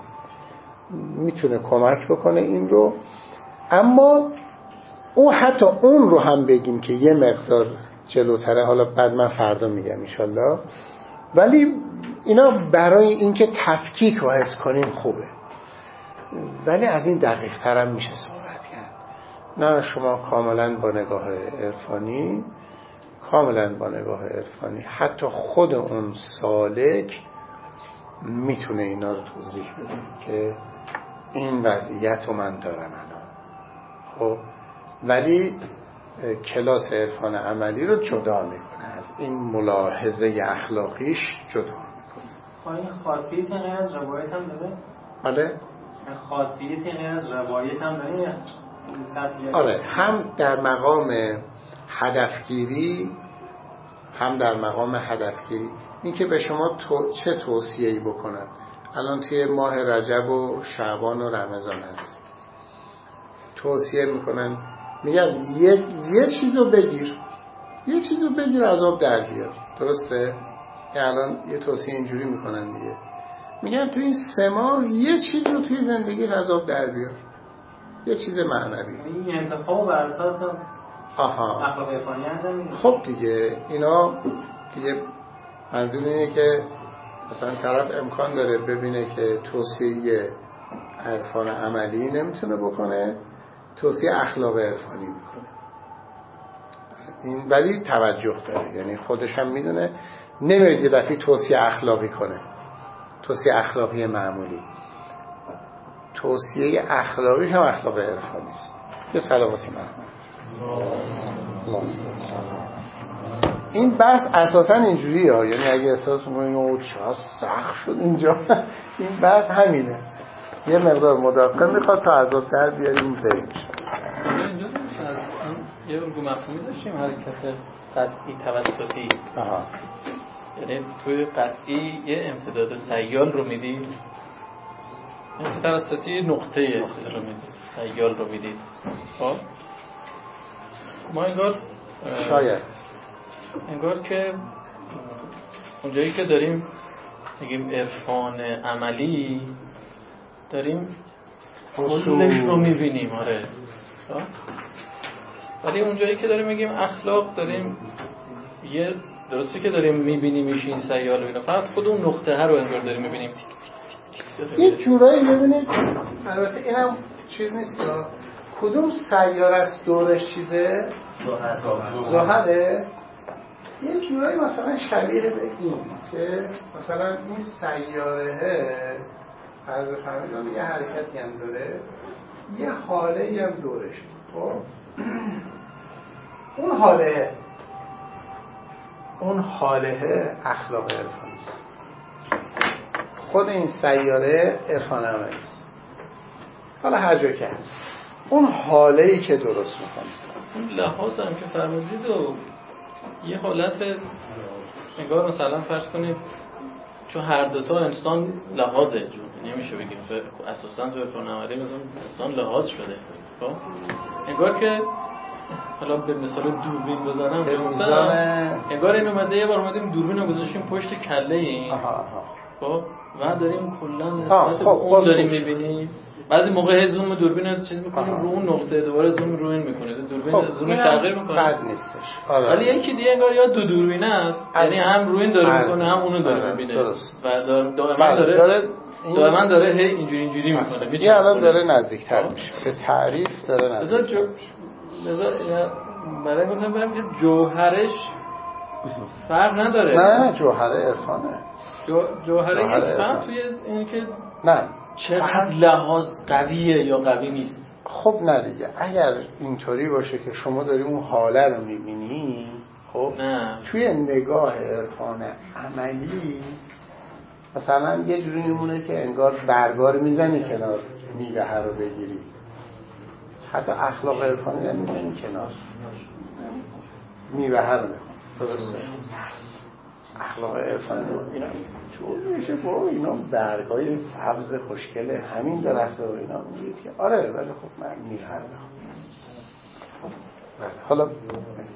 Speaker 2: میتونه کمک بکنه این رو. اما اون حتی اون رو هم بگیم که یه مقدار جلوتره، حالا بعد من فردا میگم انشالله، ولی اینا برای اینکه تفکیک رو حس کنیم خوبه، ولی از این دقیق تر هم میشه صحبت کرد. نه شما کاملا با نگاه عرفانی حتی خود اون سالک میتونه اینا رو توضیح بده که این وضعیت رو من دارم الان. خب ولی کلاس عرفان عملی رو جدا میکنه از این ملاحظه اخلاقیش، جدا میکنه.
Speaker 5: این خاصیتی غیر از روایت هم داره؟
Speaker 2: بله؟
Speaker 5: خاصیتی غیر از روایت هم داره؟
Speaker 2: آره، هم در مقام هدفگیری این که به شما چه توصیه‌ای بکنن. الان توی ماه رجب و شعبان و رمضان هست، توصیه میکنن، میگن یه چیزو بگیر عذاب در بیار. درسته؟ الان یه توصیه اینجوری میکنن دیگه، میگن تو این 3 ماه یه چیز رو توی زندگی عذاب در بیار، یه چیز معنوی.
Speaker 5: این انتخاب بر اساس اخلاق عرفانی انجام میدن.
Speaker 2: خب دیگه اینا دیگه منظور اینه که مثلا طرف امکان داره ببینه که توصیه عرفان عملی نمیتونه بکنه، توصیه اخلاق عرفانی میکنه. این ولی توجه داره، یعنی خودش هم میدونه نمیاد یه دفعه توصیه اخلاقی کنه، توصیه اخلاقی معمولی. توصیه اخلاقیش هم اخلاق عرفانی است. یه صلوات محمد. این بحث اساسا اینجوریه ها، یعنی اگه احساس می‌کنید اوه چقدر سخت شد اینجا، این بحث همینه، یه مقدار مداقه میخواد تا عذاب در بیاریم بریم.
Speaker 5: اینجا یه الگو مفهومی داشتیم، حرکت قطعی توسطی. یعنی توی قطعی یه امتداد سیال رو میدید، توسطی نقطه چیز رو میدید، سیال رو میدید. خب ما انگار که اونجایی که داریم میگیم عرفان عملی داریم کلش رو میبینیم. آره، ولی اونجایی که داریم میگیم اخلاق داریم یه درسته که داریم میبینیمش این سیال اینا، فقط خود اون نقطه ها رو انگار داریم میبینیم.
Speaker 2: یه جورایی ببینید، البته اینم چیز نیست، کدوم سیاره است دورش چیزه؟ زحله. یه جورایی مثلا شبیه به این که مثلا این سیاره فرض فرمایید یه حرکتی هم داره، یه حاله‌ای هم دورش. خب اون حاله اخلاق عرفانی است. خود این سیاره عرفان عملی است. حالا هر جا که هست اون حاله‌ای که درست می‌کنه،
Speaker 5: اون لحاظ هم که فرمودید و یه حالت انگار مثلا فرض کنید چون هر دوتا انسان لحاظه، چون نمیشه بگیم اساساً تو عرفان عملی مثلا انسان لحاظ شده. خب انگار که حالا به مثال دوربین بزنم انگار این اومده یه بار اومدیم دوربین رو گذاشتیم پشت کله این. خب و داریم کلا نسبت به اون داریم می‌بینیم. بعضی موقع زوم دوربین رو چیز می‌کنیم رو اون نقطه، دوباره زوم رو این می‌کنه، دوربین زومش تغییر می‌کنه.
Speaker 2: بد نیستش.
Speaker 5: ولی یکی دیگه انگار یا دو دوربین است، یعنی هم رو این داره می‌کنه هم اونو داره می‌بینه و دائما داره اینجوری می‌کنه.
Speaker 2: یه الان داره نزدیک‌تر میشه به تعریف، داره نزدیک‌تر
Speaker 5: برای گفتم بریم که جوهرش فرق نداره.
Speaker 2: نه جوهره عرفانه.
Speaker 5: جوهره یک فرق توی این که
Speaker 2: نه
Speaker 5: چقدر لحاظ قویه یا قوی نیست.
Speaker 2: خب نه دیگه، اگر اینطوری باشه که شما داری اون حاله رو میبینی، خب نه. توی نگاه عرفان عملی مثلا یه جوری میمونه که انگار برگار میزنی کنار میوه رو بگیری، حتی اخلاق عرفانی رو میزنی کنار میوه رو میخوام. درسته؟ اخلاق عرفانی رو اینا چون میشه با اینا برگای سبز خوشگله همین درخت رو اینا میگید که آره، ولی خب من میوه رو میخوام. حالا